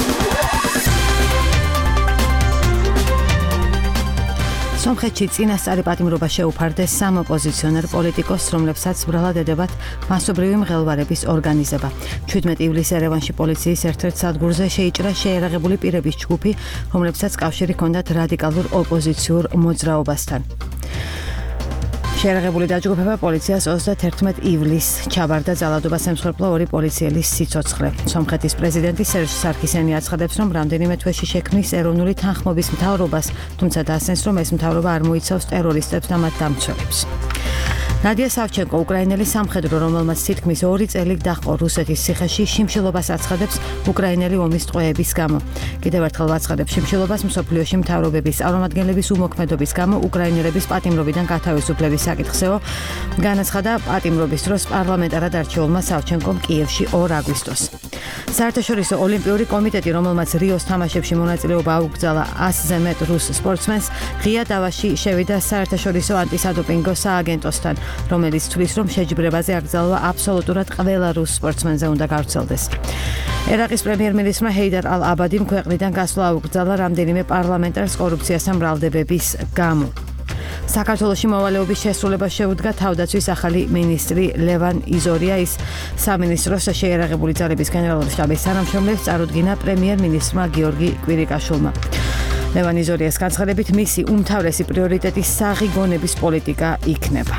Speaker 6: სომხეთში წინასწარი პატიმრობა შეუფარდეს სამ ოპოზიციონერ პოლიტიკოსს, რომლებსაც ბრალად ედებათ მასობრივი მღელვარების ორგანიზება. ჩვიდმეტი ივლისს ერევანში პოლიციის ერთ-ერთ სადგურზე შეიჭრა შეიარაღებული პირების ჯგუფი, რომლებსაც კავშირი ჰქონდათ რადიკალურ ოპოზიციურ მოძრაობასთან. შეიარაღებული დაჯგუფება პოლიციას ოცდაათი ივლისს ჩაბარდა ძალადობას ემსხვერპლა ორი პოლიციელის სიცოცხლე. სომხეთის პრეზიდენტი სერჟ სარქისიანი აცხადებს, რომ რამდენიმე თვეში შექმნის ეროვნული თანხმობის მთავრობას, თუმცა დასცენს, რომ ეს მთავრობა არ მოიცავს ტერორისტებს და მათ დამცველებს. ნადია სავჩენკო, უკრაინელი სამხედრო, რომელმაც თითქმის ორი წელი დაჰყო რუსეთის ციხეში, შიმშილობას აცხადებს უკრაინელი ომის ტყვეების გამო. კიდევ ერთხელ აცხადებს შიმშილობას მსოფლიოში მთავრობების წარმომადგენლების უმოქმედობის გამო უკრაინელების პატიმრობიდან გათავისუფლების საკითხზეო. განაცხადა პატიმრობის დროს პარლამენტარად არჩეულმა სავჩენკომ კიევში ორ აგვისტოს. საერთაშორისო ოლიმპიური კომიტეტი, რომელმაც რიოს თამაშებში მონაწილეობა აუკრძალა ასზე მეტ რუს სპორტსმენს, ღია დავაში შევიდა საერთაშორისო ანტისადოპინგო სააგენტოსთან, რომელიც თვლის, რომ შეჯიბრებაზე აკრძალვა აბსოლუტურად ყველა რუს სპორტსმენზე უნდა გავრცელდეს. ერაყის პრემიერ-მინისტრმა ჰეიდარ ალ-აბადიმ ქვეყნიდან გასვლა აუკრძალა რამდენიმე პარლამენტარს კორუფციასთან მრავლდებების გამო. საქართველოში მოვალეობის შესრულებას შეუდგა თავდაცვის ახალი მინისტრი ლევან იზორია. ის სამინისტროს შეიარაღებული ძალების გენერალური შტაბის თანამშრომლებს წარუდგინა პრემიერ-მინისტრმა გიორგი კვირიკაშვილმა. ლევან იზორიას განცხადებით, მისი უმთავრესი პრიორიტეტი საღი გონების პოლიტიკა იქნება.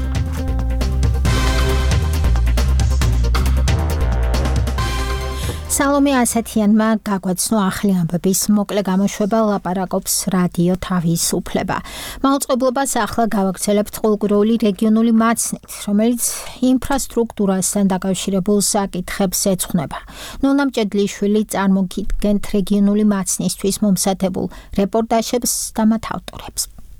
Speaker 2: სალომე ასათიანმა გაგვაცნო ახალი ამბების მოკლე გამოშვება, ლაპარაკობს რადიო თავისუფლება. მაუწყებლობას ახლა გავაგრძელებთ ყოველგვარული რეგიონული მაცნით, რომელიც ინფრასტრუქტურასთან დაკავშირებულ საკითხებს ეძღვნება. ნონა მჭედლიშვილი წარმოგიდგენთ რეგიონული მაცნისთვის მომსადებულ რეპორტაჟებს და მათ ავტორებს.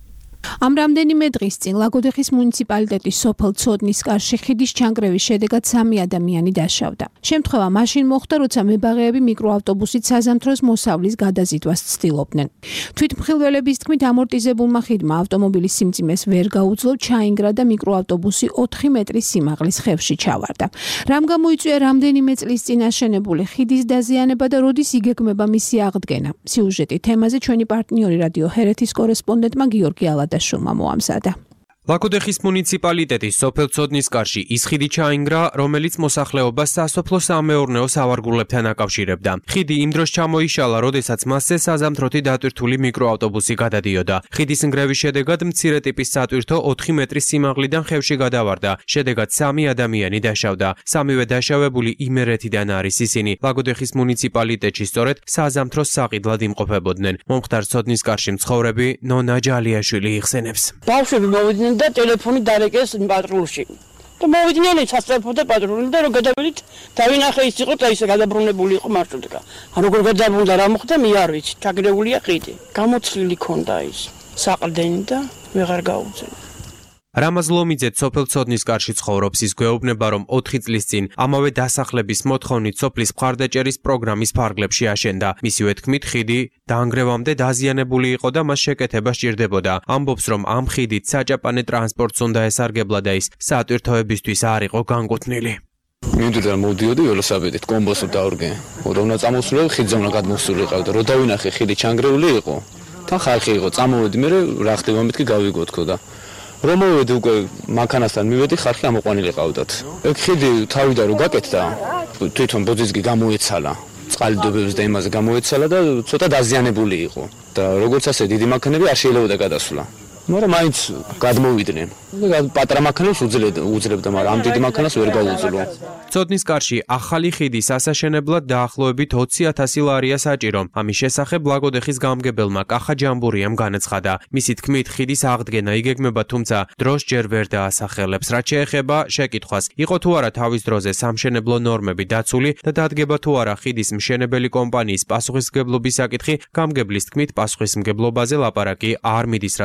Speaker 7: ამ რამდენიმე დღის წინ ლაგოდეხის მუნიციპალიტეტის სოფელ ცოდნის კარში ხიდის ჩანგრევის შედეგად სამი ადამიანი დაშავდა. შემთხვევა მაშინ მოხდა, როცა მებაღეები მიკროავტობუსით საზამთროს მოსავლის გადაზიდვას ცდილობდნენ. თვითმხილველების თქმით, ამორტიზებულმა ხიდმა ავტომობილის სიმძიმეს ვერ გაუძლო, ჩაინგრა და მიკროავტობუსი ოთხი მეტრის სიმაღლის ხევში ჩავარდა. რამ გამოიწვია რამდენიმე წლის წინ აშენებული ხიდის დაზიანება და როდის იგეგმება მისი აღდგენა? სიუჟეტი თემაზე ჩვენი პარტნიორი რადიო ჰერეთის კორესპონდენტმა გიორგი ალადა შულმა მოამზადა.
Speaker 8: ლაგოდეხის მუნიციპალიტეტის სოფელ ცოდნის კარში ის ხიდი ჩაინგრა, რომელიც მოსახლეობას სასოფლო-სამეურნეო სავარგულებთან აკავშირებდა. ხიდი იმ დროს ჩამოიშალა, როდესაც მასზე საზამთროთი დატვირთული მიკროავტობუსი გადადიოდა. ხიდის ნგრევის შედეგად მცირე ტიპის სატვირთო ოთხი მეტრის სიმაღლიდან ხევში გადავარდა. შედეგად სამი ადამიანი დაშავდა. სამივე დაშავებული იმერეთიდან არის ისინი. ლაგოდეხის მუნიციპალიტეტში სწორედ საზამთროს საყიდლად იმყოფებოდნენ. მომხდარ ცოდნის კარში მცხოვრები ნონა ჯალიაშვილი იხსენებს.
Speaker 24: ბავშვები მოვიდნენ და ტელეფონი დარეკეს პატრულში. და მოვიდნენ სასწრაფო და პატრული და რომ გადავიდით, დავინახე ის იყო და ისე გადაბრუნებული იყო მარშრუტკა. როგორ გადაბრუნდა, რა მოხდა, მე არ ვიცი. ჩაგრეულია ხიდი. გამოცლილი ქონდა ის საყრდენი და ვეღარ გაუძენა.
Speaker 8: რამაზ ლომიძე სოფელ ცოდნის კარში ცხოვრობს. ის გვეუბნება, რომ ოთხი წლის წინ ამავე დასახლების მოთხოვნით სოფლის მხარდაჭერის პროგრამის ფარგლებში აშენდა. მისივე თქმით, ხიდი დაანგრევამდე დაზიანებული იყო და მას შეკეთება სჭირდებოდა. ამბობს, რომ ამ ხიდით საჭაპანე ტრანსპორტს უნდა ესარგებლა და ის სატვირთოებისთვის არ იყო განკუთვნილი.
Speaker 25: მინდოდა მოვდიოდი ველოსაპედით, კომბოს დავრგე. რომ უნდა წამოსულიყო, ხიდზე უნდა გადმოსულიყავ და რო დავინახე ხიდი ჩანგრეული იყო. თან ხალხი იყო, წამოვედი, მე რა ხდება, მეთქი გავიგოთქო და რომ მოვედი უკვე მანქანასთან მივედი, ხალხი ამოყვანილი ყავდათ. ეგ ხიდი თავიდან რო გაკეთდა, თვითონ ბოძისგი გამოეცალა. წყალდობებს და იმაზე გამოეცალა და ცოტა დაზიანებული იყო. და როგორც ასე დიდი მანქანები არ შეიძლება გადასვლა. მაგრამ მაინც გადმოვიდნენ. და პატარა მანქანებს უძლებდა, მაგრამ ამ დიდი მანქანას ვერ გაუძლო.
Speaker 8: ცოდნის კარში ახალი ხიდის ასაშენებლად დაახლოებით ოცი ათასი ლარია საჭირო. ამის შესახებ ლაგოდეხის გამგებელმა კახა ჯამბურიამ განაცხადა. მისი თქმით, ხიდის აღდგენა იგეგმება, თუმცა დროს ჯერ ვერ დაასახელებს. რაც შეეხება შეკითხვას, იყო თუ არა თავის დროზე სამშენებლო ნორმები დაცული და დადგება თუ არა ხიდის მშენებელი კომპანიის პასუხისმგებლობის საკითხი, გამგებლის თქმით, პასუხისმგებლობაზე ლაპარაკი არ მიდის, რადგან ეგ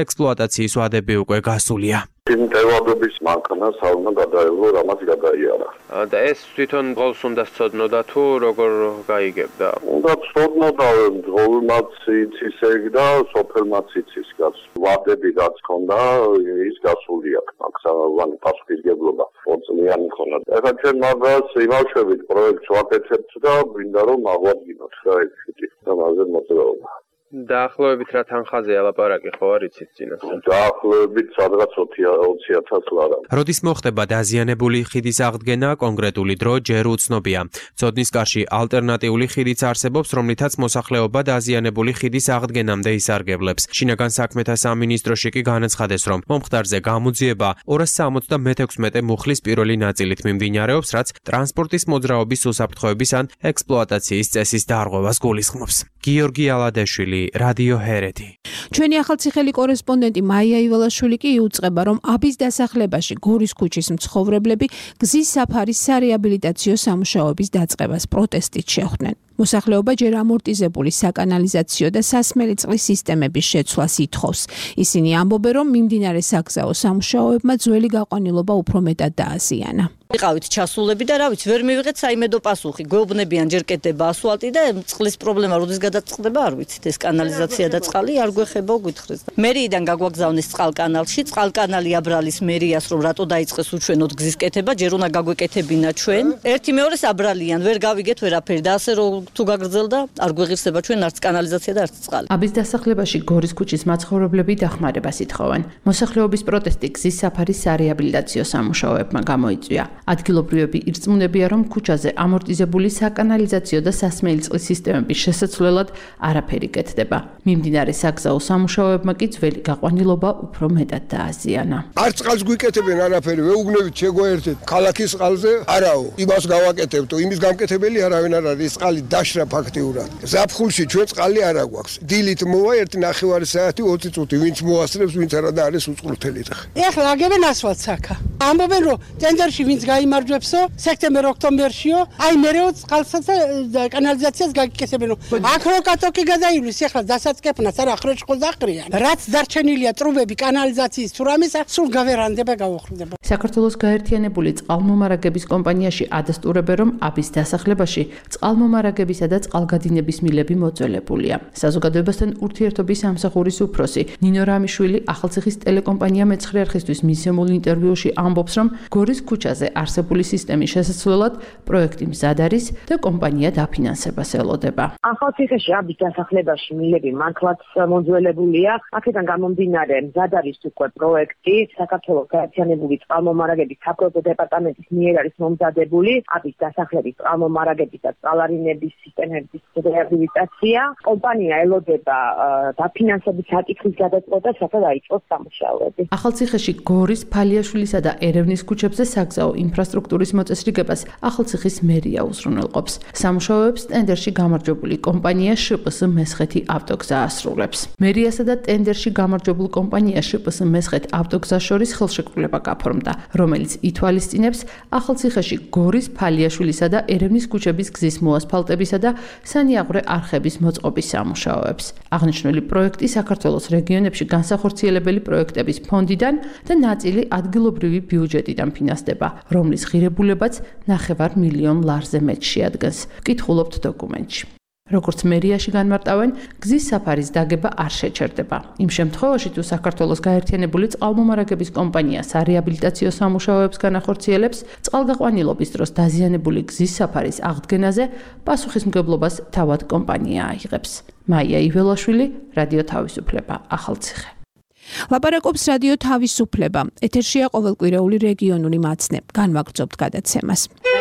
Speaker 8: ექსპლუატაციის ვადები უკვე გასულია.
Speaker 4: იმდევადობის მანქანა საუნდა გადაევლო, რამაც გადაიარა.
Speaker 8: და ეს თვითონ დღეს უნდა სწოდნოდა თუ როგორ გაიგებდა?
Speaker 4: უნდა სწოდნოდა ძღოლმაც იცისეგ და სოფელმაც იცის გას. ვადები რაც ქონდა, ის გასული აქვს. მაქსიმალურად პასუხისგებლობა ორწლიანი ქონდა. ეხლა ჩვენ მაგას იმავშევით პროექტს ვაკეთებთ და გვინდა რომ აღვადგინოთ რა ეთქით. და მასზე მოწვეობა.
Speaker 8: დაახლოებით რა თანხაზეა ლაპარაკი, ხო არ იცით წინასწარ?
Speaker 4: დაახლოებით სადღაც ოცი ათას ლარა.
Speaker 8: როდის მოხდება დაზიანებული ხიდის აღდგენა, კონკრეტული დრო ჯერ უცნობია. ცოდნის კარში ალტერნატიული ხიდიც არსებობს, რომლითაც მოსახლეობა დაზიანებული ხიდის აღდგენამდე ისარგებლებს. შინაგან საქმეთა სამინისტროში კი განაცხადეს, რომ მომხდარზე გამოძიება ორას სამოცდამეექვსმეტე მუხლის პირველი ნაწილით მიმდინარეობს, რაც ტრანსპორტის მოძრაობის უსაფრთხოების ან ექსპლუატაციის წესის დარღვევას გულისხმობს. გიორგი ალადეშვილი, რადიო ჰერეთი.
Speaker 7: ჩვენი ახალციხელი კორესპონდენტი მაია იველაშვილი კი იუწყება, რომ აბის დასახლებაში გორის ქუჩის მცხოვრებლები გზის საფარის სარეაბილიტაციო სამუშაოების დაწყებას პროტესტით შეხვდნენ. მოსახლეობა ჯერ ამორტიზებული საკანალიზაციო და სასმელი წყლის სისტემების შეცვლას ითხოვს. ისინი ამბობენ, რომ მიმდინარე საგზაო სამუშაოებმა ძველი გაყვანილობა უფრო მეტად დააზიანა.
Speaker 9: ვიყავით ჩასულები და რა ვიცი, ვერ მივიღეთ საიმედო პასუხი. გვეუბნებიან ჯერ კეთდება ასფალტი და წყლის პრობლემა როდის გადაწყდება, არ ვიცით, ეს კანალიზაცია და წყალი არ გვეხება გვითხრეს. მერიიდან გაგვაგზავნეს წყალკანალში, წყალკანალი აბრალის მერიას, რომ რატო დაიწყეს უჩვენოდ გზის კეთება, ჯერ უნდა გაგვეკეთებინა ჩვენ. ერთი მეორეს აბრალიან, ვერ გავიგეთ ვერაფერი და ასე რომ თუ გაგრძელდა, არ გვეღირსება ჩვენ არც კანალიზაცია და არც წყალი.
Speaker 10: აბის დასახლებაში გორის ქუჩის მაცხოვრებლები დახმარებას ითხოვენ. მოსახლეობის პროტესტი გზის საფარის სარეაბილიტაციო სამუშაოებმა გამოიწვია. ადგილობრივები ირწმუნებიან, რომ ქუჩაზე ამორტიზებული საკანალიზაციო და სასმელი წყლის სისტემების შესაძლებლად არაფერი კეთდება. მიმდინარე საგზაო სამუშაოებმა კი ძველი გაყვანილობა უფრო მეტად დააზიანა.
Speaker 11: არ წყალს გვიკეთებენ არაფერი, ვეუბნებით შეგვაერთეთ ქალაქის წყალზე, არაო, იმას გავაკეთებთო, იმის გამკეთებელი არავინ არ არის, წყალი დაშრა ფაქტიურად. ზაფხულში ჩვენ წყალი არ აგვაქვს. დილით მოვა ერთი ნახევარი საათი ოცი წუთი, ვინც მოასწრებს, ვინც არა და არის უწყლთელი დღე.
Speaker 24: ეხლა აგებენ ასფალტს აქა. ამბობენ რომ ტენდერში ვინც გაიმარჯვებსო, სექტემბერ-ოქტომბერშიო, აი მერეო წყალსაც და კანალიზაციას გაგიკეთებენო. აქ რო კატოკი გადაივლის, ეხლა დასაწყებნას არა ხრეჭყო დაყრიან. რაც დარჩენილია ტრუბები კანალიზაციის თუ რამისა, სულ გავერანდება გავუხრდება.
Speaker 10: საქართველოს გაერთიანებული წყალმომარაგების კომპანიაში ადასტურებენ, რომ აბის დასახლებაში წყალმომარაგებისა და წყალგადინების მილები მოძველებულია. საზოგადოებასთან ურთიერთობის სამსახურის უფროსი ნინო რამიშვილი ახალციხის ტელეკომპანია მეცხრე არხისთვის მისცემულ ინტერვიუში ამბობს, რომ გორის ქუჩაზე არსებული სისტემის შესაძლებლად პროექტი მზად არის და კომპანია დაფინანსებას ელოდება.
Speaker 14: ახალციხეში აბის დასახლებაში მილები მართლაც მოძველებულია. აქედან გამომდინარე მზად არის უკვე პროექტი, საქართველოს გაერთიანებული წყალმომარაგების საპროექტო დეპარტამენტის მიერ არის მომზადებული აბის დასახლების წყალმომარაგების და წყალარინების სისტემების რეაბილიტაცია. კომპანია ელოდება დაფინანსების საკითხის გადაწყვეტას, რათა დაიწყოს სამუშაოები.
Speaker 10: ახალციხეში გორის, ფალიაშვილისა და ერევნის ქუჩებზე საგზაო ინფრასტრუქტურის მოწესრიგებას ახალციხის მერია უზრუნველყოფს. სამუშაოებს ტენდერში გამარჯვებული კომპანია შპს მესხეთი ავტოგზა ასრულებს. მერიასა და ტენდერში გამარჯვებულ კომპანია შპს მესხეთ ავტოგზას შორის ხელშეკრულება გაფორმდა, რომელიც ითვალისწინებს ახალციხეში გორის, ფალიაშვილისა და ერევნის ქუჩების გზის მოასფალტებისა და სანიაღვრე არხების მოწყობის სამუშაოებს. აღნიშნული პროექტი საქართველოს რეგიონებში განსახორციელებელი პროექტების ფონდიდან და ნაწილი ადგილობრივი ბიუჯეტიდან ფინანსდება, რომლის ღირებულებაც ნახევარ მილიონ ლარზე მეტ შეადგენს. ვკითხულობთ დოკუმენტში. როგორც მერიაში განმარტავენ, გზის საფარის დაგება არ შეჩერდება. იმ შემთხვევაში, თუ საქართველოს გაერთიანებული წყალმომარაგების კომპანია სარეაბილიტაციო სამუშაოებს განახორციელებს, წყალგაყვანილობის დროს დაზიანებული გზის საფარის აღდგენაზე პასუხისმგებლობას თავად კომპანია აიღებს. მაია იველაშვილი, რადიო თავისუფლება, ახალციხე.
Speaker 7: ლაპარაკობს რადიო თავისუფლება. ეთერშია ყოველკვირეული რეგიონული მაცნე. განვაგრძობთ გადაცემას.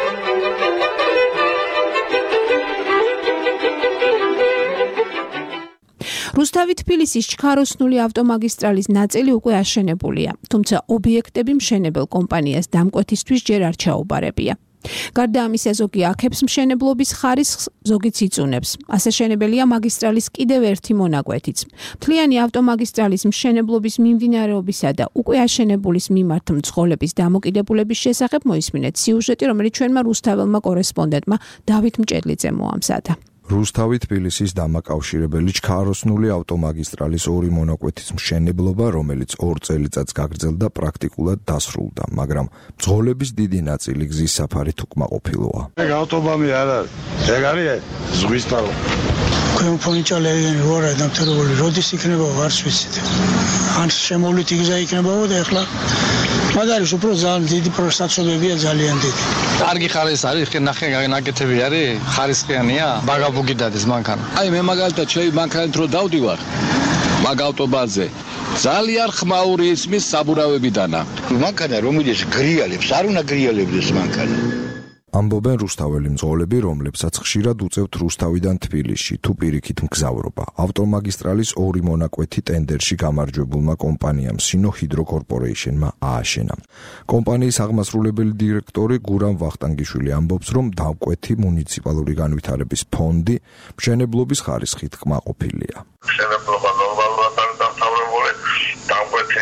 Speaker 7: რუსთავი-თბილისის ჩქაროსნული ავტომაგისტრალის ნაწილი უკვე აშენებულია, თუმცა ობიექტები მშენებელ კომპანიას დამკვეთისთვის ჯერ არ ჩაუბარებია. გარდა ამისა, ზოგი აქებს მშენებლობის ხარისხს, ზოგი იწუნებს. ასე შენებელია მაგისტრალის კიდევ ერთი მონაკვეთიც. მთლიანი ავტომაგისტრალის მშენებლობის მიმდინარეობისა და უკვე აშენებულის მიმართ მძღოლების დამოკიდებულების შესახებ მოისმინეთ სიუჟეტი, რომელიც ჩვენმა რუსთაველმა კორესპონდენტმა დავით მჭედლიძემ მოამზადა.
Speaker 15: რუსთავი თბილისის დამაკავშირებელი ჩქაროსნული ავტომაგისტრალის ორი მონაკვეთის მშენებლობა, რომელიც ორ წელიწადს გაგრძელდა, პრაქტიკულად დასრულდა, მაგრამ მძღოლების დიდი ნაწილი გზის საფარით უკმაყოფილოა.
Speaker 16: ეგ ავტობანი არ არის, ეგ არის ზღვის წყარო.
Speaker 17: ქვემფონიჭალეიდან რო არა დამთავრებული, როდის იქნება არც ვიცით. ან შემოვლითი გზა იქნებაო და ეხლა მაგარი უფრო ძალიან დიდი პროსტაცობებია ძალიან დიდი.
Speaker 18: კარგი ხარეს არის, ნახე ნაკეთები არის, ხარისხიანია, ბაგაბუგი დადეს მანქანა. აი მე მაგალითად ჩემი მანქანით რო დავდივარ მაგ ავტობანზე ძალიან ხმაური ისმის საბურავებიდანა.
Speaker 19: მანქანა რომელიც გრიალებს, არ უნდა გრიალებდეს მანქანა.
Speaker 15: ამბობენ რუსთაველი მძღოლები, რომლებსაც ხშირად უწევთ რუსთავიდან თბილისში, თუ პირიქით მგზავრობა. ავტომაგისტრალის ორი მონაკვეთი ტენდერში გამარჯვებულმა კომპანიამ სინო ჰიდრო კორპორეიშენმა ააშენა. კომპანიის აღმასრულებელი დირექტორი გურამ ვახტანგიშვილი ამბობს, რომ დამკვეთი მუნიციპალური განვითარების ფონდი მშენებლობის ხარისხით კმაყოფილია.
Speaker 4: მშენებლობა ნორმალურად არის დამთავრებული, დამკვეთი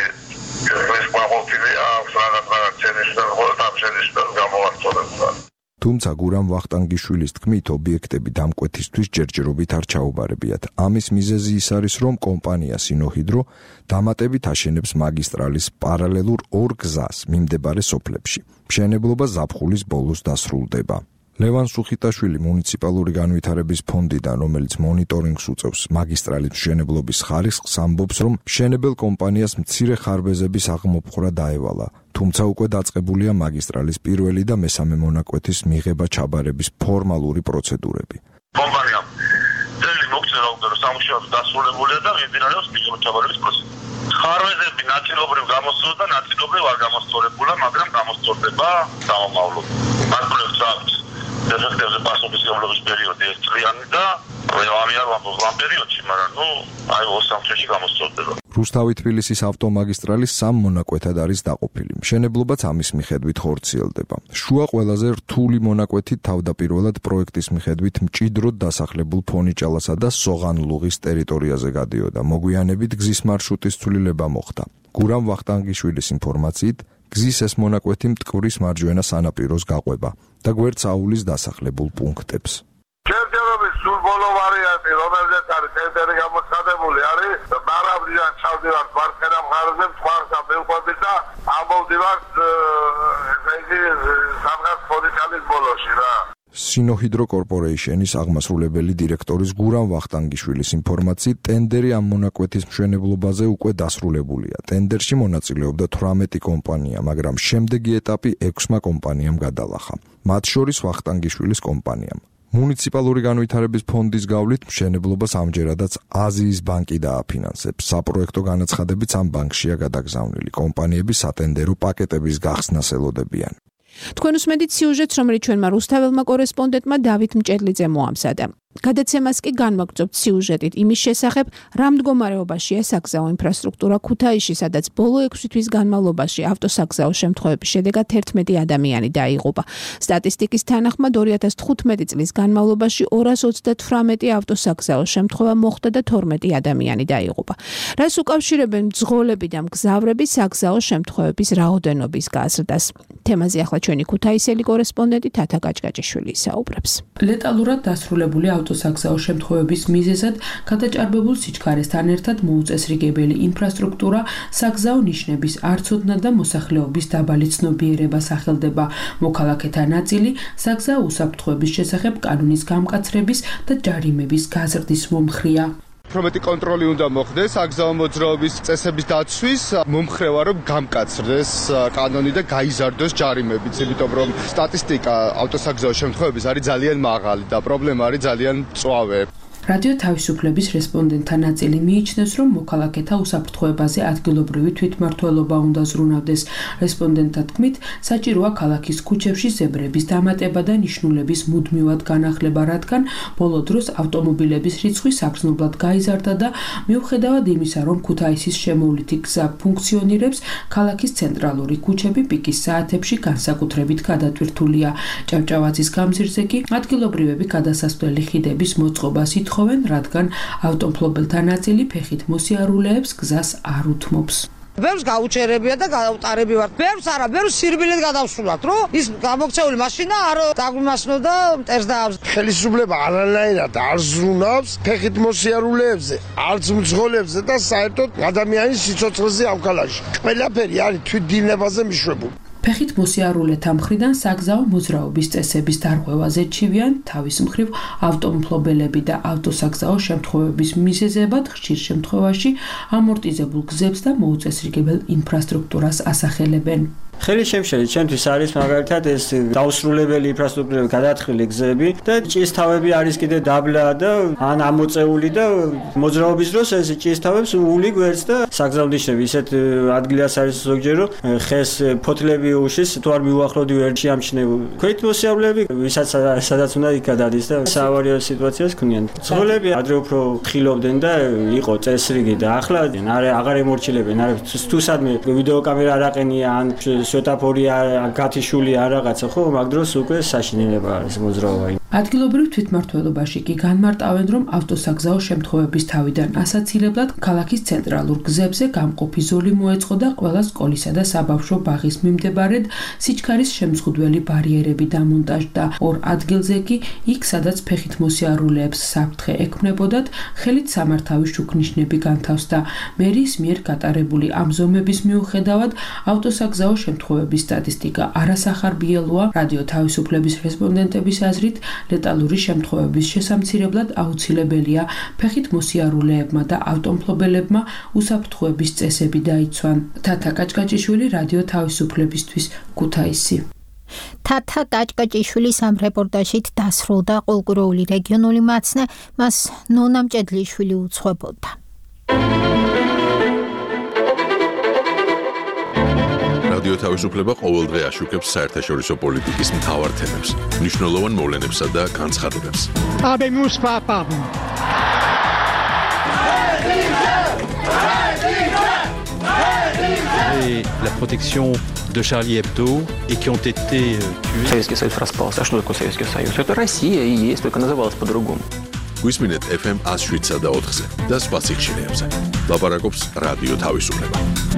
Speaker 4: ეს კმაყოფილია, რაღაც რაღაც ცენისთან ხოლმე ამ ცენისთან გამოვასწორებდა.
Speaker 15: თუმცა გურამ ვახტანგიშვილის თქმით, ობიექტები დამკვეთისთვის ჯერჯერობით არ ჩაუბარებიათ. ამის მიზეზი ის არის, რომ კომპანია სინოჰიდრო დამატებით აშენებს მაგისტრალის პარალელურ ორ გზას მიმდებარე სოფლებში. მშენებლობა ზაფხულის ბოლოს დასრულდება. ლევან სუხიტაშვილი მუნიციპალური განვითარების ფონდიდან, რომელიც მონიტორინგს უწევს მაგისტრალის მშენებლობის ხარისხს, ამბობს, რომ მშენებელ კომპანიას მცირე ხარბეზების აღმოფხვრა დაევალა, თუმცა უკვე დაწყებულია მაგისტრალის პირველი და მესამე მონაკვეთის მიღება ჩაბარების ფორმალური პროცედურები.
Speaker 4: კომპანიამ ძელი მოგწერა უკვე, რომ სამუშაოები დასრულებულია და მიმდინარეობს მიღება ჩაბარების პროცედურა. ხარვეზები ნაწილობრივ გამოსწორდა და ნაწილობრივ არ გამოსწორებულა, მაგრამ გამოსწორდება სამომავლოდ. მარტივად აქვს ეფექტებზე პასუხის გავლობის პერიოდი ეს წლიანი და ამი არ ვამბობ ამ პერიოდში, მაგრამ ნუ აი ორ სამ წელში გამოსწორდება.
Speaker 15: რუსთავი თბილისის ავტომაგისტრალის სამ მონაკვეთად არის დაყოფილი. მშენებლობაც ამის მიხედვით ხორციელდება. შუა ყველაზე რთული მონაკვეთი თავდაპირველად პროექტის მიხედვით მჭიდროდ დასახლებულ ფონიჭალასა და სოღანლუღის ტერიტორიაზე გადიოდა. მოგვიანებით გზის მარშრუტის ცვლილება მოხდა. გურამ ვახტანგიშვილის ინფორმაციით, გზის ეს მონაკვეთი მტკვრის მარჯვენა სანაპიროს გაყვება და გვერდსაულის დასახლებულ პუნქტებს.
Speaker 4: ჯერჯერობით სულ ბოლო ვარიანტი, რომელზეც არის ტენდერი გამოცხადებული, არის მარაბდიდან ჩავდივართ მარცხენა მხარეზე, მთვარსა მივყვებით და ამბობდივართ ესე იგი სამგას ფონიჭალის ბოლოში რა.
Speaker 15: სინოჰიდრო კორპორეიშენის აღმასრულებელი დირექტორის გურამ ვახტანგიშვილის ინფორმაციით, ტენდერი ამ მონაკვეთის მშენებლობაზე უკვე დასრულებულია. ტენდერში მონაწილეობდა თვრამეტი კომპანია, მაგრამ შემდეგი ეტაპი ექვსმა კომპანიამ გადალახა. მათ შორის ვახტანგიშვილის კომპანიამ. მუნიციპალური განვითარების ფონდის გავლით მშენებლობას ამჯერადაც აზიის ბანკი დააფინანსებს. საპროექტო განაცხადებიც ამ ბანკშია გადაგზავნილი. კომპანიები სატენდერო პაკეტების გახსნას ელოდებიან.
Speaker 7: თქვენ უსმენთ სიუჟეტს, რომელიც ჩვენმა რუსთაველმა კორესპონდენტმა დავით მჭედლიძე მოამზადა. გადაცემას კი განვაგრძობთ სიუჟეტით იმის შესახებ, რა მდგომარეობაშია საგზაო ინფრასტრუქტურა ქუთაისში, სადაც ბოლო ექვსი თვის განმავლობაში ავტოსაგზაო შემთხვევების შედეგად ერთმეტი ადამიანი დაიღუპა. სტატისტიკის თანახმად ორი ათას თხუთმეტი წლის განმავლობაში ორას ოცდათვრამეტი ავტოსაგზაო შემთხვევა მოხდა და თორმეტი ადამიანი დაიღუპა. რას უკავშირებენ მძღოლები და მგზავრები საგზაო შემთხვევების რაოდენობის გაზრდას? თემაზე ახლა ჩვენი ქუთაისელი კორესპონდენტი თათა გაჭგაჭიშვილი ისაუბრებს.
Speaker 10: ლეტალურად დასრულებული ავტოსაგზაო შემთხვევების მიზეზად გადაჭარბებულ სიჩქარესთან ერთად მოუწესრიგებელი ინფრასტრუქტურა, საგზაო ნიშნების არცოდნა და მოსახლეობის დაბალი ცნობიერება სახელდება. მოქალაქეთა ნაწილი საგზაო უსაფრთხოების შესახებ კანონის გამკაცრების და ჯარიმების გაზრდის მომხრეა.
Speaker 26: პრომეტი კონტროლი უნდა მოხდეს საგზაო მოძრაობის წესების დაცვის, მომხრევა რომ გამკაცრდეს კანონი და გაიზარდოს ჯარიმებიც, იმიტომ რომ სტატისტიკა ავტოსაგზაო შემთხვევების არის ძალიან მაღალი და პრობლემა არის ძალიან მწვავე.
Speaker 10: რადიო თავისუფლების რესპონდენტთა ნაწილი მიიჩნევს, რომ მოქალაქეთა უსაფრთხოებაზე ადგილობრივი თვითმმართველობა უნდა ზრუნავდეს. რესპონდენტთა თქმით, საჭიროა ქალაქის ქუჩებში ზებრების დამატება და ნიშნულების მუდმივად განახლება, რადგან ბოლო დროს ავტომობილების რიცხვი საგრძნობლად გაიზარდა და მიუხედავად იმისა, რომ ქუთაისის შემოვლითი გზა ფუნქციონირებს, ქალაქის ცენტრალური ქუჩები პიკის საათებში განსაკუთრებით გადატვირთულია. ჭავჭავაძის გამზირზე კი ადგილობრივები გადასასვლელი ხიდების მოწყობას ითხოვენ, რადგან ავტომფლობელთა ნაწილი ფეხით მოსიარულეებს გზას არ უთმობს.
Speaker 1: ბევრს გაუჩერებია და გაუტარები ვარ. ბევრს არა, ბევრს სირბილედ გადავსრულat, რომ ის გამოგცეული მაშინა არ დაგვიმასნოდა მტერს და ავს.
Speaker 11: ხელისუფლება არანაირად არ ზრუნავს ფეხით მოსიარულეებზე, არც მძღოლებზე და საერთოდ ადამიანის სიცოცხლეზე ამ ქალაქში. ყველაფერი არის თვითდინებაზე მიშვებული.
Speaker 10: ფეხით მოსიარულეთა მხრიდან საგზაო მოძრაობის წესების დარღვევაზე ჩივიან თავის მხრივ ავტომფლობელები და ავტოსაგზაო შემთხვევების მიზეზებად ხშირ შემთხვევაში ამორტიზებულ გზებს და მოუწესრიგებელ ინფრასტრუქტურას ასახელებენ.
Speaker 5: ხელი შემშელი ჩემთვის არის მაგალითად ეს დაუსრულებელი ინფრასტრუქტურები, გადათხილი გზები და ჭიისთავები არის კიდე დაბლა და ან ამოწეული და მოძრაობის დროს ეს ჭიისთავებს ული გვერდს და საგზაო ნიშნები ისეთ ადგილას არის ზოგჯერ რომ ხეს ფოთლები უშის თუ არ მიუახლოვდი ვერ შეამჩნევ. ქვეთ მოსიარულეები ვისაც სადაც უნდა იქ გადადის და საავარიო სიტუაციას ქმნიან. ძღოლები ადრე უფრო ხილობდნენ და იყო წესრიგი და ახლა არ აღარ ემორჩილებენ. არ თუ სადმე ვიდეო კამერა არ აყენია ან სვეტაფორია გათიშული არ რაღაცა ხო მაგ დროს უკვე საშინელება არის მოძრაობა.
Speaker 10: ადგილობრივ თვითმმართველობაში კი განმარტავენ, რომ ავტოსაგზაო შემთხვევების თავიდან ასაცილებლად ქალაქის ცენტრალურ გზებზე გამყოფი ზოლი მოეწყო და ყველა სკოლისა და საბავშვო ბაღის მიმდებარედ სიჩქარის შემზღუდველი ბარიერები დამონტაჟდა. ორ ადგილზე კი იქ, სადაც ფეხით მოსიარულეებს საფრთხე ექმნებოდათ, ხელით სამართავის შუქნიშნები განთავსდა. მერიის მიერ გატარებული ამ ზომების მიუხედავად ავტოსაგზაო შემთხვევების სტატისტიკა არასახარბიელოა. რადიო თავისუფლების რესპონდენტების აზრით ლეტალური შემთხვევების შესამცირებლად აუცილებელია ფეხით მოსიარულეებმა და ავტომფლობელებმა უსაფრთხოების წესები დაიცვან. თათა კაჭკაჭიშვილი, რადიო თავისუფლებისთვის, ქუთაისი.
Speaker 2: თათა კაჭკაჭიშვილის ამ რეპორტაჟით დასრულდა ყოლკუროული რეგიონული მაცნე, მას ნონა მჭედლიშვილი უძღვებოდა.
Speaker 12: რადიო თავისუფლება ყოველდღე აშუქებს საერთაშორისო პოლიტიკის მთავარ თემებს, მნიშვნელოვან მოვლენებსა და განცხადებებს.
Speaker 13: Habemos papam.
Speaker 21: Et la protection de Charlie Hebdo et qui ont été tués.
Speaker 23: Советский Союз распался. А что такое Советский Союз? Это Россия и есть, только называлась по-другому.
Speaker 12: გვისმინეთ эф эм one oh seven და four-ზე და სხვა სიხშირეებზე. ლაპარაკობს რადიო თავისუფლება.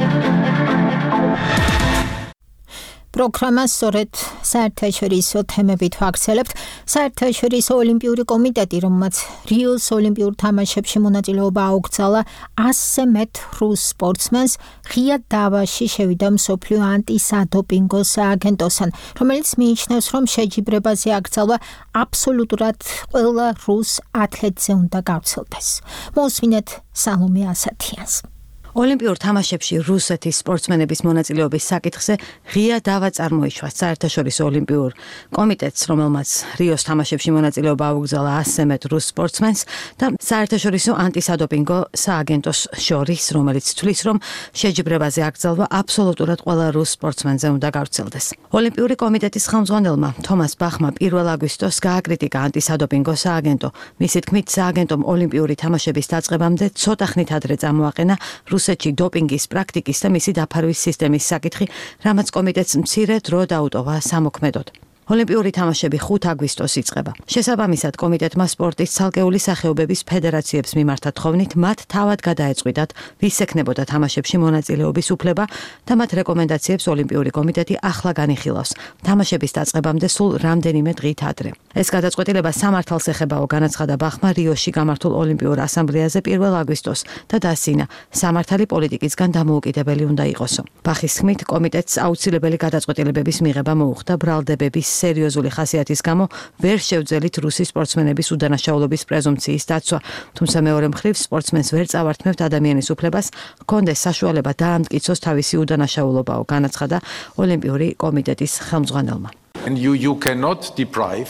Speaker 2: პროგრამა სწორედ საერთაშორისო თემებით ვაქცელებთ. საერთაშორისო ოლიმპიური კომიტეტი, რომელმაც რიოს ოლიმპიურ თამაშებში მონაწილეობა აუგზავნა ასზე მეტ რუს სპორტსმენს, ღია დავაში შევიდა მსოფლიო ანტისადოპინგო სააგენტოსთან, რომელიც მიიჩნევს, რომ შეჯიბრებაზე აკრძალვა აბსოლუტურად ყველა რუს ათლეტზე უნდა გავრცელდეს. მოусმინეთ სალომე ასათიანს.
Speaker 6: ოლიმპიურ თამაშებში რუსეთის სპორტსმენების მონაწილეობის საკითხზე ღია დავა წარმოიშვა საერთაშორისო ოლიმპიურ კომიტეტს, რომელმაც რიოს თამაშებში მონაწილეობა აუგზავნა ასზე მეტ რუს სპორტსმენს და საერთაშორისო ანტისადოპინგო სააგენტოს შორის, რომელიც თვლის, რომ შეჯიბრებაზე აკრძალვა აბსოლუტურად ყველა რუს სპორტსმენზე უნდა გავრცელდეს. ოლიმპიური კომიტეტის ხელმძღვანელმა თომას ბახმა პირველ აგვისტოს გააკრიტიკა ანტისადოპინგო სააგენტო. მისი თქმით, სააგენტომ ოლიმპიური თამაშების დაწყებამდე ცოტა ხნით ადრე წამოაყენა რუსეთში დოპინგის პრაქტიკის და მისი დაფარვის სისტემის საკითხი, რამაც კომიტეტს მცირე დრო დაუტოვა სამოქმედოდ. ოლიმპიური თამაშები ხუთ აგვისტოს იწყება. შესაბამისად, კომიტეტმა სპორტის ცალკეული სახეობების ფედერაციებს მიმართა თხოვნით, მათ თავად გადაეწყვიტათ, ვის ექნებოდა თამაშებში მონაწილეობის უფლება და მათ რეკომენდაციებს ოლიმპიური კომიტეტი ახლა განიხილავს. თამაშების დაწყებამდე სულ რამდენიმე დღით ადრე. ეს გადაწყვეტილება სამართალს ეხებაო, განაცხადა ბახმა რიოში გამართულ ოლიმპიურ ასამბლეაზე პირველ აგვისტოს და დასინა, სამართალი პოლიტიკისგან დამოუკიდებელი უნდა იყოსო. ბახის თქმით, კომიტეტს აუცილებელი გადაწყვეტილებების მიღება მოუხდა ბრალდებების სერიოზული ხასიათის გამო ვერ შევძელით რუსი სპორტსმენების უდანაშაულობის პრეზუმპციის დაცვა, თუმცა მეორე მხრივ სპორტსმენს ვერ წავართმევთ ადამიანის უფლებას ჰქონდეს საშუალება დაამტკიცოს თავისი უდანაშაულობაო, განაცხადა ოლიმპიური კომიტეტის ხელმძღვანელმა.
Speaker 18: And you you cannot deprive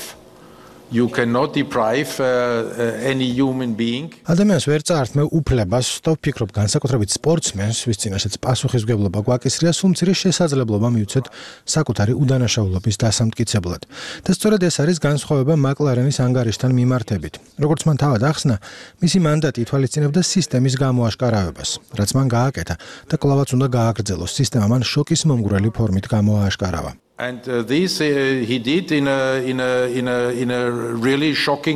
Speaker 18: You cannot deprive uh, uh, any human being.
Speaker 13: ადამიანს ვერ წაართმევ უფლებას, თუ ვფიქრობ განსაკუთრებით სპორტსმენს, ვის წინაშეც პასუხისმგებლობა გვაკისრია, სულ მცირე შესაძლებლობა მივცეთ საკუთარი უდანაშაულობის დასამტკიცებლად. და სწორედ ეს არის განსხვავება მაკლარენის ანგარიშთან მიმართებით. როგორც მან თავად ახსნა, მისი მანდატი ითვალისწინებდა სისტემის გამოაშკარავებას, რაც მან გააკეთა და კვლავაც უნდა გააგრძელოს. სისტემა მან შოკის მომგვრელი ფორმით გამოააშკარავა.
Speaker 18: And uh, this uh, he did in a in a in a in a really shocking way.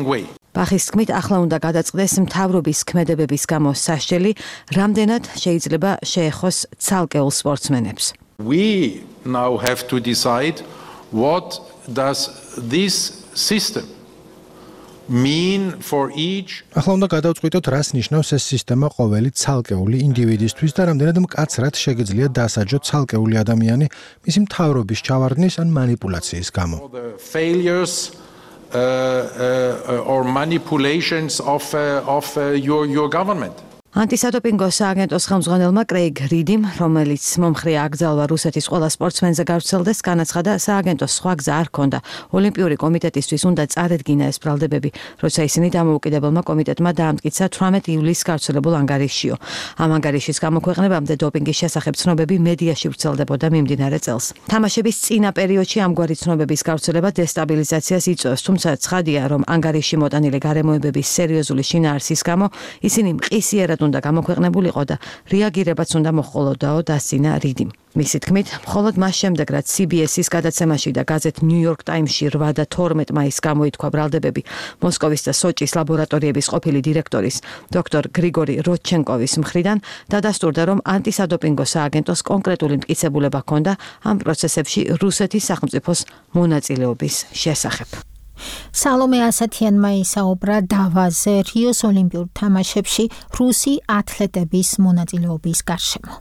Speaker 6: ბახის თქმით, ახლა უნდა გადაწყდეს მთავრობის ქმედებების გამო სასჯელი, რამდენად შეიძლება შეეხოს ცალკეულ სპორტსმენებს.
Speaker 3: We now have to decide what does this system mean for each.
Speaker 13: ახლა უნდა გადავწყვიტოთ, რას ნიშნავს ეს სისტემა ყოველი ცალკეული ინდივიდისთვის და რამდენად მკაცრად შეგიძლია დასაჯოთ ცალკეული ადამიანი მისი მთავრობის ჩავარდნის ან манипуляციის გამო.
Speaker 3: Failures uh, uh, or manipulations of uh, of uh, your your government.
Speaker 6: ანტისადოპინგო სააგენტოს ხელმძღვანელმა კრეიგ რიდიმ, რომელიც მომხრეა აკრძალვა რუსეთის ყველა სპორტსმენზე გავრცელდეს, განაცხადა, სააგენტოს სხვა გზა არ ჰქონდა. ოლიმპიური კომიტეტისთვის უნდა წარედგინა ეს ბრალდებები, როცა ისინი დამოუკიდებელმა კომიტეტმა დაამტკიცა თვრამეტ ივლისს გავრცელებულ ანგარიშშიო. ამ ანგარიშის გამოქვეყნებამდე დოპინგის შესახებ ცნობები მედიაში ვრცელდებოდა მიმდინარე წელს. თამაშების წინა პერიოდში ამგვარი ცნობების გავრცელება დესტაბილიზაციას იწვევს, თუმცა ცხადია, რომ ანგარიშში მოტანილი გარემოებების სერიოზული შინაარსის გამო ისინი მყისიერად უნდა გამოქვეყნებულიყო და რეაგირებაც უნდა მოჰყოლოდაო, დასცინა რიდიმ. მისი თქმით, მხოლოდ მას შემდეგ, რაც C B S-ის გადაცემაში და გაზეთ New York Times-ში რვა და თორმეტ მაისს გამოითქვა ბრალდებები, მოსკოვის და სოჭის ლაბორატორიების ყოფილი დირექტორის დოქტორ გრიგორი როდჩენკოვის მხრიდან, დადასტურდა, რომ ანტისადოპინგო სააგენტოს კონკრეტული მტკიცებულება ჰქონდა ამ პროცესებში რუსეთის სახელმწიფოს მონაწილეობის შესახებ.
Speaker 2: სალომე ასათიანმა ისაუბრა დავაზე რიოს ოლიმპიურ თამაშებში რუსი ათლეტების მონაწილეობის გარშემო.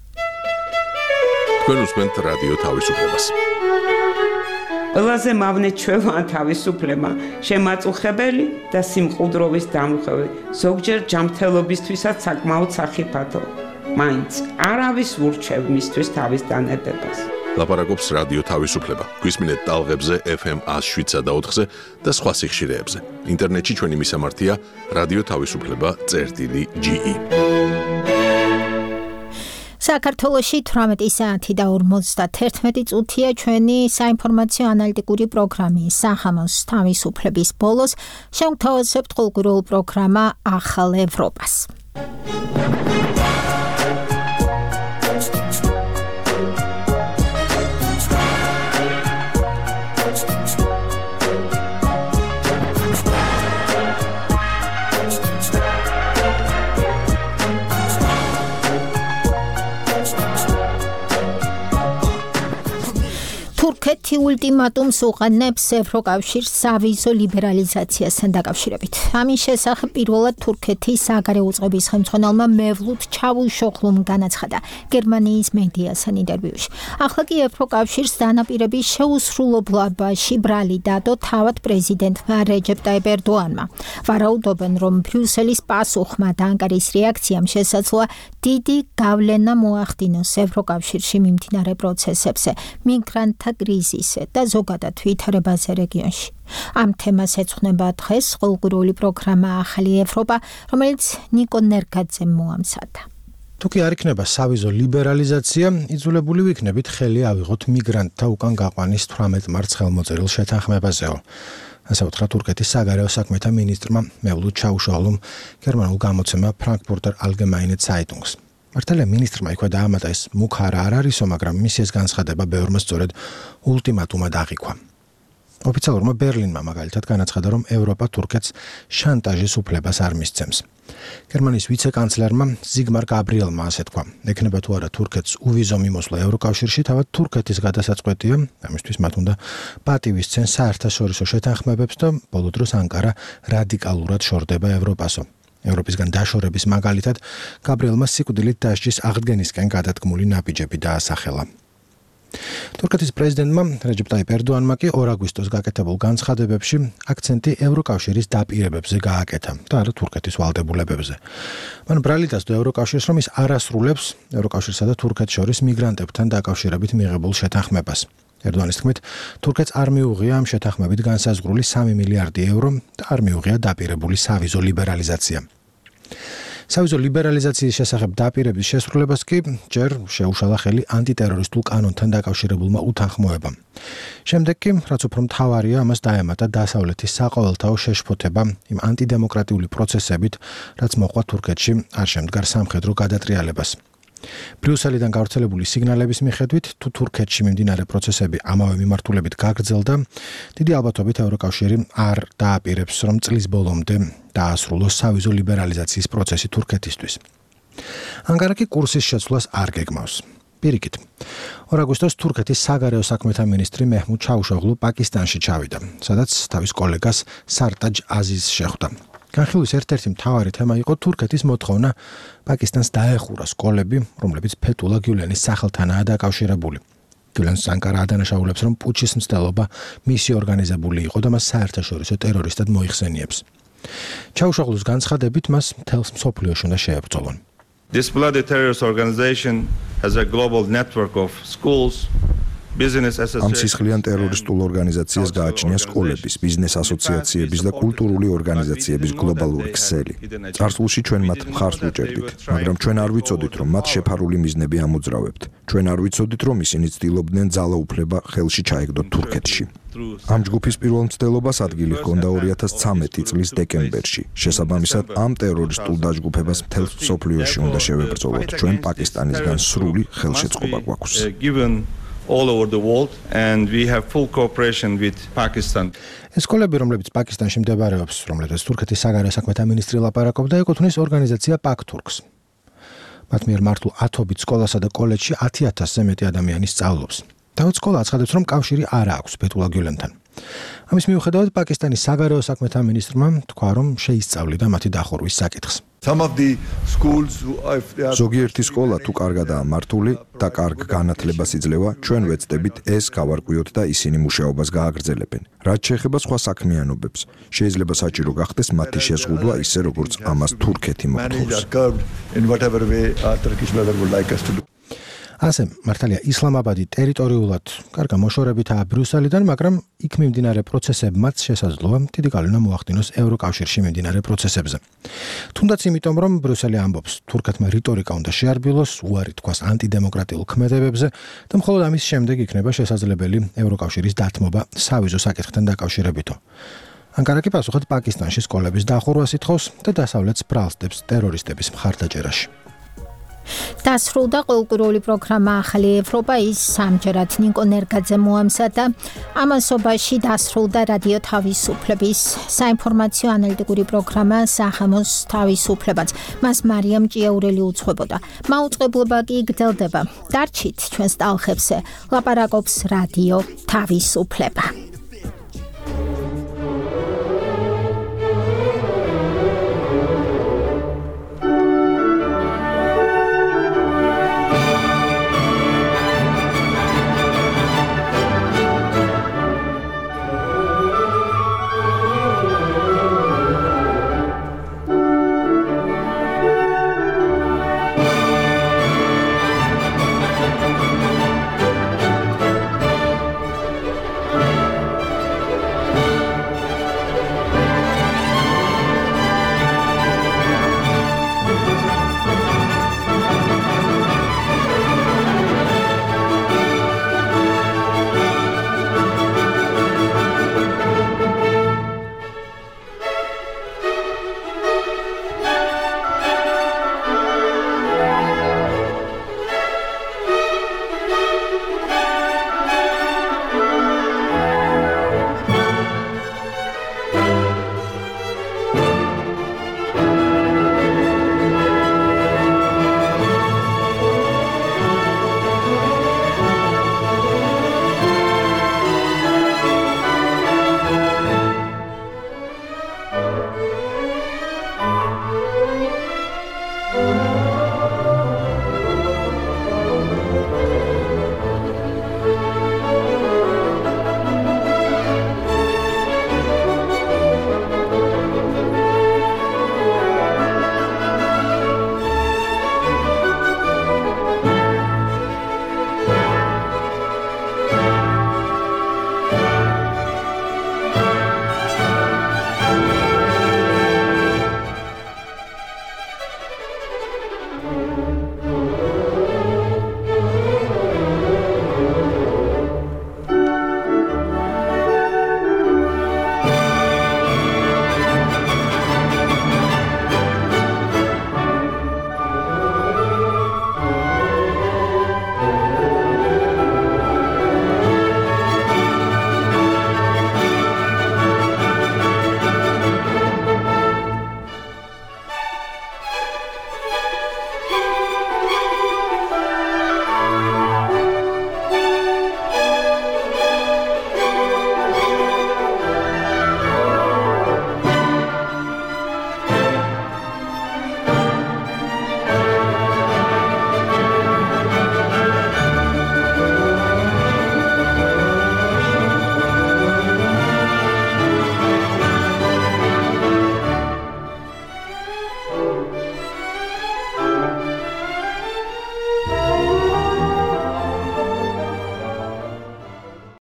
Speaker 12: თქვენ უსმენთ რადიო თავისუფლებას.
Speaker 8: ყველაზე მავნე ჩვევაა თავისუფლება, შემაწუხებელი და სიმყუდროვის დამხები, ზოგჯერ ჯანმრთელობისთვისაც საკმაოდ სახიფათო. მაინც არავის ურჩევ მისთვის თავის დანებებას.
Speaker 12: ლაპარაკობს რადიო თავისუფლება. გვისმინეთ ტალღებზე F M one oh seven და ოთხზე და სხვა სიხშირეებზე. ინტერნეტში ჩვენი მისამართია რადიო თავისუფლება წერტილი G E.
Speaker 2: საქართველოში თვრამეტი საათი და ორმოცდათერთმეტი წუთია ჩვენი საინფორმაციო ანალიტიკური პროგრამი სახამოს თავისუფლების ბოლოს შევთავაზებთ ყოველკვირეულ პროგრამა ახალ ევროპას. თურქეთი ულტიმატუმს უყენებს ევროკავშირს სავიზო ლიბერალიზაციასთან დაკავშირებით. ამის შესახებ პირველად თურქეთის საგარეო უწყების ხელმძღვანელმა მევლութ ჩავუშოღლუმ განაცხადა გერმანიის მედიასთან ინტერვიუში. ახლა კი ევროკავშირს დანაპირების შეუსრულებლობაში ბრალი დადო თავად პრეზიდენტმა რეჯეპ ტაიპ ერდოანმა. ვარაუდობენ, რომ ბრიუსელის პასუხმა და ანკარის რეაქციამ შესაძლოა დიდი გავლენა მოახდინოს ევროკავშირში მიმდინარე პროცესებზე, მიგრანტთა კრიზისზე და ზოგადად ვითარებაზე რეგიონში. ამ თემას ეძღვნება დღეს ყოველკვირეული პროგრამა ახალი ევროპა, რომელიც ნიკო ნერგაძემ მოამზადა.
Speaker 13: თუ კი არ იქნება სავიზო ლიბერალიზაცია, იძულებული ვიქნებით ხელი ავიღოთ მიგრანტთა უკან გაყვანის თვრამეტ მარტს ხელმოწერილ შეთანხმებაზეო. ასე უთხრა თურქეთის საგარეო საქმეთა მინისტრმა მევლութ ჩავუშოღლუმ გერმანულ გამოცემა Frankfurter Allgemeine Zeitung's. მართალია მინისტრმა იქვე დაამატა ეს მუქარა არ არისო, მაგრამ მისი ეს განცხადება ბევრმა სწორედ ულტიმატუმად აღიქვა. ოფიციალურმა ბერლინმა მაგალითად განაცხადა, რომ ევროპა თურქეთს შანტაჟის უფლებას არ მისცემს. გერმანიის ვიცე-კანცლერმა ზიგმარ გაბრიელმა ასე თქვა, ექნება თუ არა თურქეთს უვიზო მიმოსვლა ევროკავშირში, თავად თურქეთის გადასაწყვეტია, ამისთვის მათ უნდა პატივისცენ საერთაშორისო შეთანხმებებს და ბოლო დროს ანკარა რადიკალურად შორდება ევროპასო. ევროპისგან დაშორების მაგალითად გაბრიელმა სიკვდილით დასჯის აღდგენისკენ გადადგმული ნაბიჯები დაასახელა. თურქეთის პრეზიდენტმა რეჯეპ ტაიპ ერდოანმა კი ორ აგვისტოს გაკეთებულ განცხადებებში აქცენტი ევროკავშირის დაპირებებზე გააკეთა და არა თურქეთის ვალდებულებებზე. მან ბრალი დასდო ევროკავშირს, რომ ის არ ასრულებს ევროკავშირსა და თურქეთს შორის მიგრანტებთან დაკავშირებით მიღებულ შეთანხმებას. ერდოანის თქმით, თურქეთს არ მიუღია ამ შეთანხმებით განსაზღვრული სამი მილიარდი ევრო და არ მიუღია დაპირებული სავიზო ლიბერალიზაცია. სავიზო ლიბერალიზაციის შესახებ დაპირების შესრულებას კი ჯერ შეუშალა ხელი ანტიტერორისტულ კანონთან დაკავშირებულმა უთანხმოებამ. შემდეგ კი, რაც უფრო მთავარია, ამას დაემატა დასავლეთის საყოველთაო შეშფოთება იმ ანტიდემოკრატიული პროცესებით, რაც მოყვა თურქეთში არ შემდგარ სამხედრო გადატრიალებას. ბრიუსელიდან გავრცელებული სიგნალების მიხედვით, თუ თურქეთში მიმდინარე პროცესები ამავე მიმართულებით გაგრძელდა, დიდი ალბათობით ევროკავშირი არ დააპირებს, რომ წლის ბოლომდე დაასრულოს სავიზო ლიბერალიზაციის პროცესი თურქეთისთვის. ანკარა კი კურსის შეცვლას არ გეგმავს. პირიქით, ორ აგვისტოს თურქეთის საგარეო საქმეთა მინისტრი მეჰმუდ ჩავუშოღლუ პაკისტანში ჩავიდა, სადაც თავის კოლეგას სარტაჯ აზიზს შეხვდა. განხილვის ერთ-ერთი მთავარი თემა იყო თურქეთის მოთხოვნა პაკისტანს დაეხურა სკოლები, რომლებიც ფეთულა გიულენის სახელთანაა დაკავშირებული. გიულენს ანკარა ადანაშაულებს, რომ პუჩის მცდელობა მისი ორგანიზებული იყო და მას საერთაშორისო ტერორისტად მოიხსენიებს. ჩავუშოღლუს განცხადებით, მას მთელს მსოფლიოში უნდა შეებრძოლონ.
Speaker 9: This bloody terrorist organization has a global network of schools, business associations.
Speaker 15: ამ სისხლიან ტერორისტულ ორგანიზაციას გააჩნია სკოლების, ბიზნეს ასოციაციების და კულტურული ორგანიზაციების გლობალური ქსელი. წარსულში ჩვენ მათ მხარს ვუჭერდით, მაგრამ ჩვენ არ ვიცოდით, რომ მათ შეფარული მიზნები ამოძრავებთ. ჩვენ არ ვიცოდით, რომ ისინი ცდილობდნენ ძალაუფლება ხელში ჩაეგდოთ თურქეთში. ამ ჯგუფის პირველ მცდელობას ადგილი ჰქონდა ორი ათას ცამეტი წლის დეკემბერში. შესაბამისად, ამ ტერორისტულ დაჯგუფებას მთელს მსოფლიოში უნდა შევებრძოლოთ. ჩვენ პაკისტანისგან სრული ხელშეწყობა გვაქვს.
Speaker 9: all over the world and we have full cooperation with Pakistan.
Speaker 13: ეს სკოლები, რომლებიც პაკისტანში მდებარეობს, რომლებიც თურქეთის საგარეო საქმეთა მინისტრი ლაპარაკობდა, ეკუთვნის ორგანიზაცია პაქტურქს. მათ მიერ მართულ ათობით სკოლასა და კოლეჯში ათი ათასზე მეტი ადამიანი სწავლობს. თავად სკოლა აცხადებს, რომ კავშირი არ აქვს ფეთულა გიულენთან. ამის მიუხედავად, პაკისტანის საგარეო საქმეთა მინისტრმა თქვა, რომ შეისწავლიდა მათი დახურვის საკითხს.
Speaker 15: ზოგიერთი სკოლა თუ კარგადაა მართული და კარგ განათლებას იძლევა, ჩვენ ვეცდებით ეს გავარკვიოთ და ისინი მუშაობას გააგრძელებენ. რაც შეეხება სხვა საქმიანობებს, შეიძლება საჭირო გახდეს მათი შეზღუდვა ისე, როგორც ამას თურქეთი მოთხოვს. ასე, მართალია, ისლამაბადი ტერიტორიულად კარგა მოშორებითაა ბრიუსელიდან, მაგრამ იქ მიმდინარე პროცესებმაც შესაძლოა დიდი გავლენა მოახდინოს ევროკავშირში მიმდინარე პროცესებზე. თუნდაც იმიტომ, რომ ბრიუსელი ამბობს, თურქეთმა რიტორიკა უნდა შეარბილოს, უარი თქვას ანტიდემოკრატიულ ქმედებებზე და მხოლოდ ამის შემდეგ იქნება შესაძლებელი ევროკავშირის დათმობა სავიზო საკითხთან დაკავშირებითო. ანკარა კი პასუხად პაკისტანში სკოლების დახურვას ითხოვს და დასავლეთს ბრალსდებს ტერორისტების მხარდაჭერაში.
Speaker 2: დასრულდა კულტურული პროგრამა ახალი ევროპა ის სამჯერად ნიკო ნერგაძე მოამზადა. ამასობაში დასრულდა რადიო თავისუფლების საინფორმაციო ანალიტიკური პროგრამა სახამოს თავისუფლებაც. მას მარიამ ჭიაურელი უძღვებოდა. მაუწყებლობა კი გრძელდება. დარჩით ჩვენს ტალღებზე. ლაპარაკობს რადიო თავისუფლება.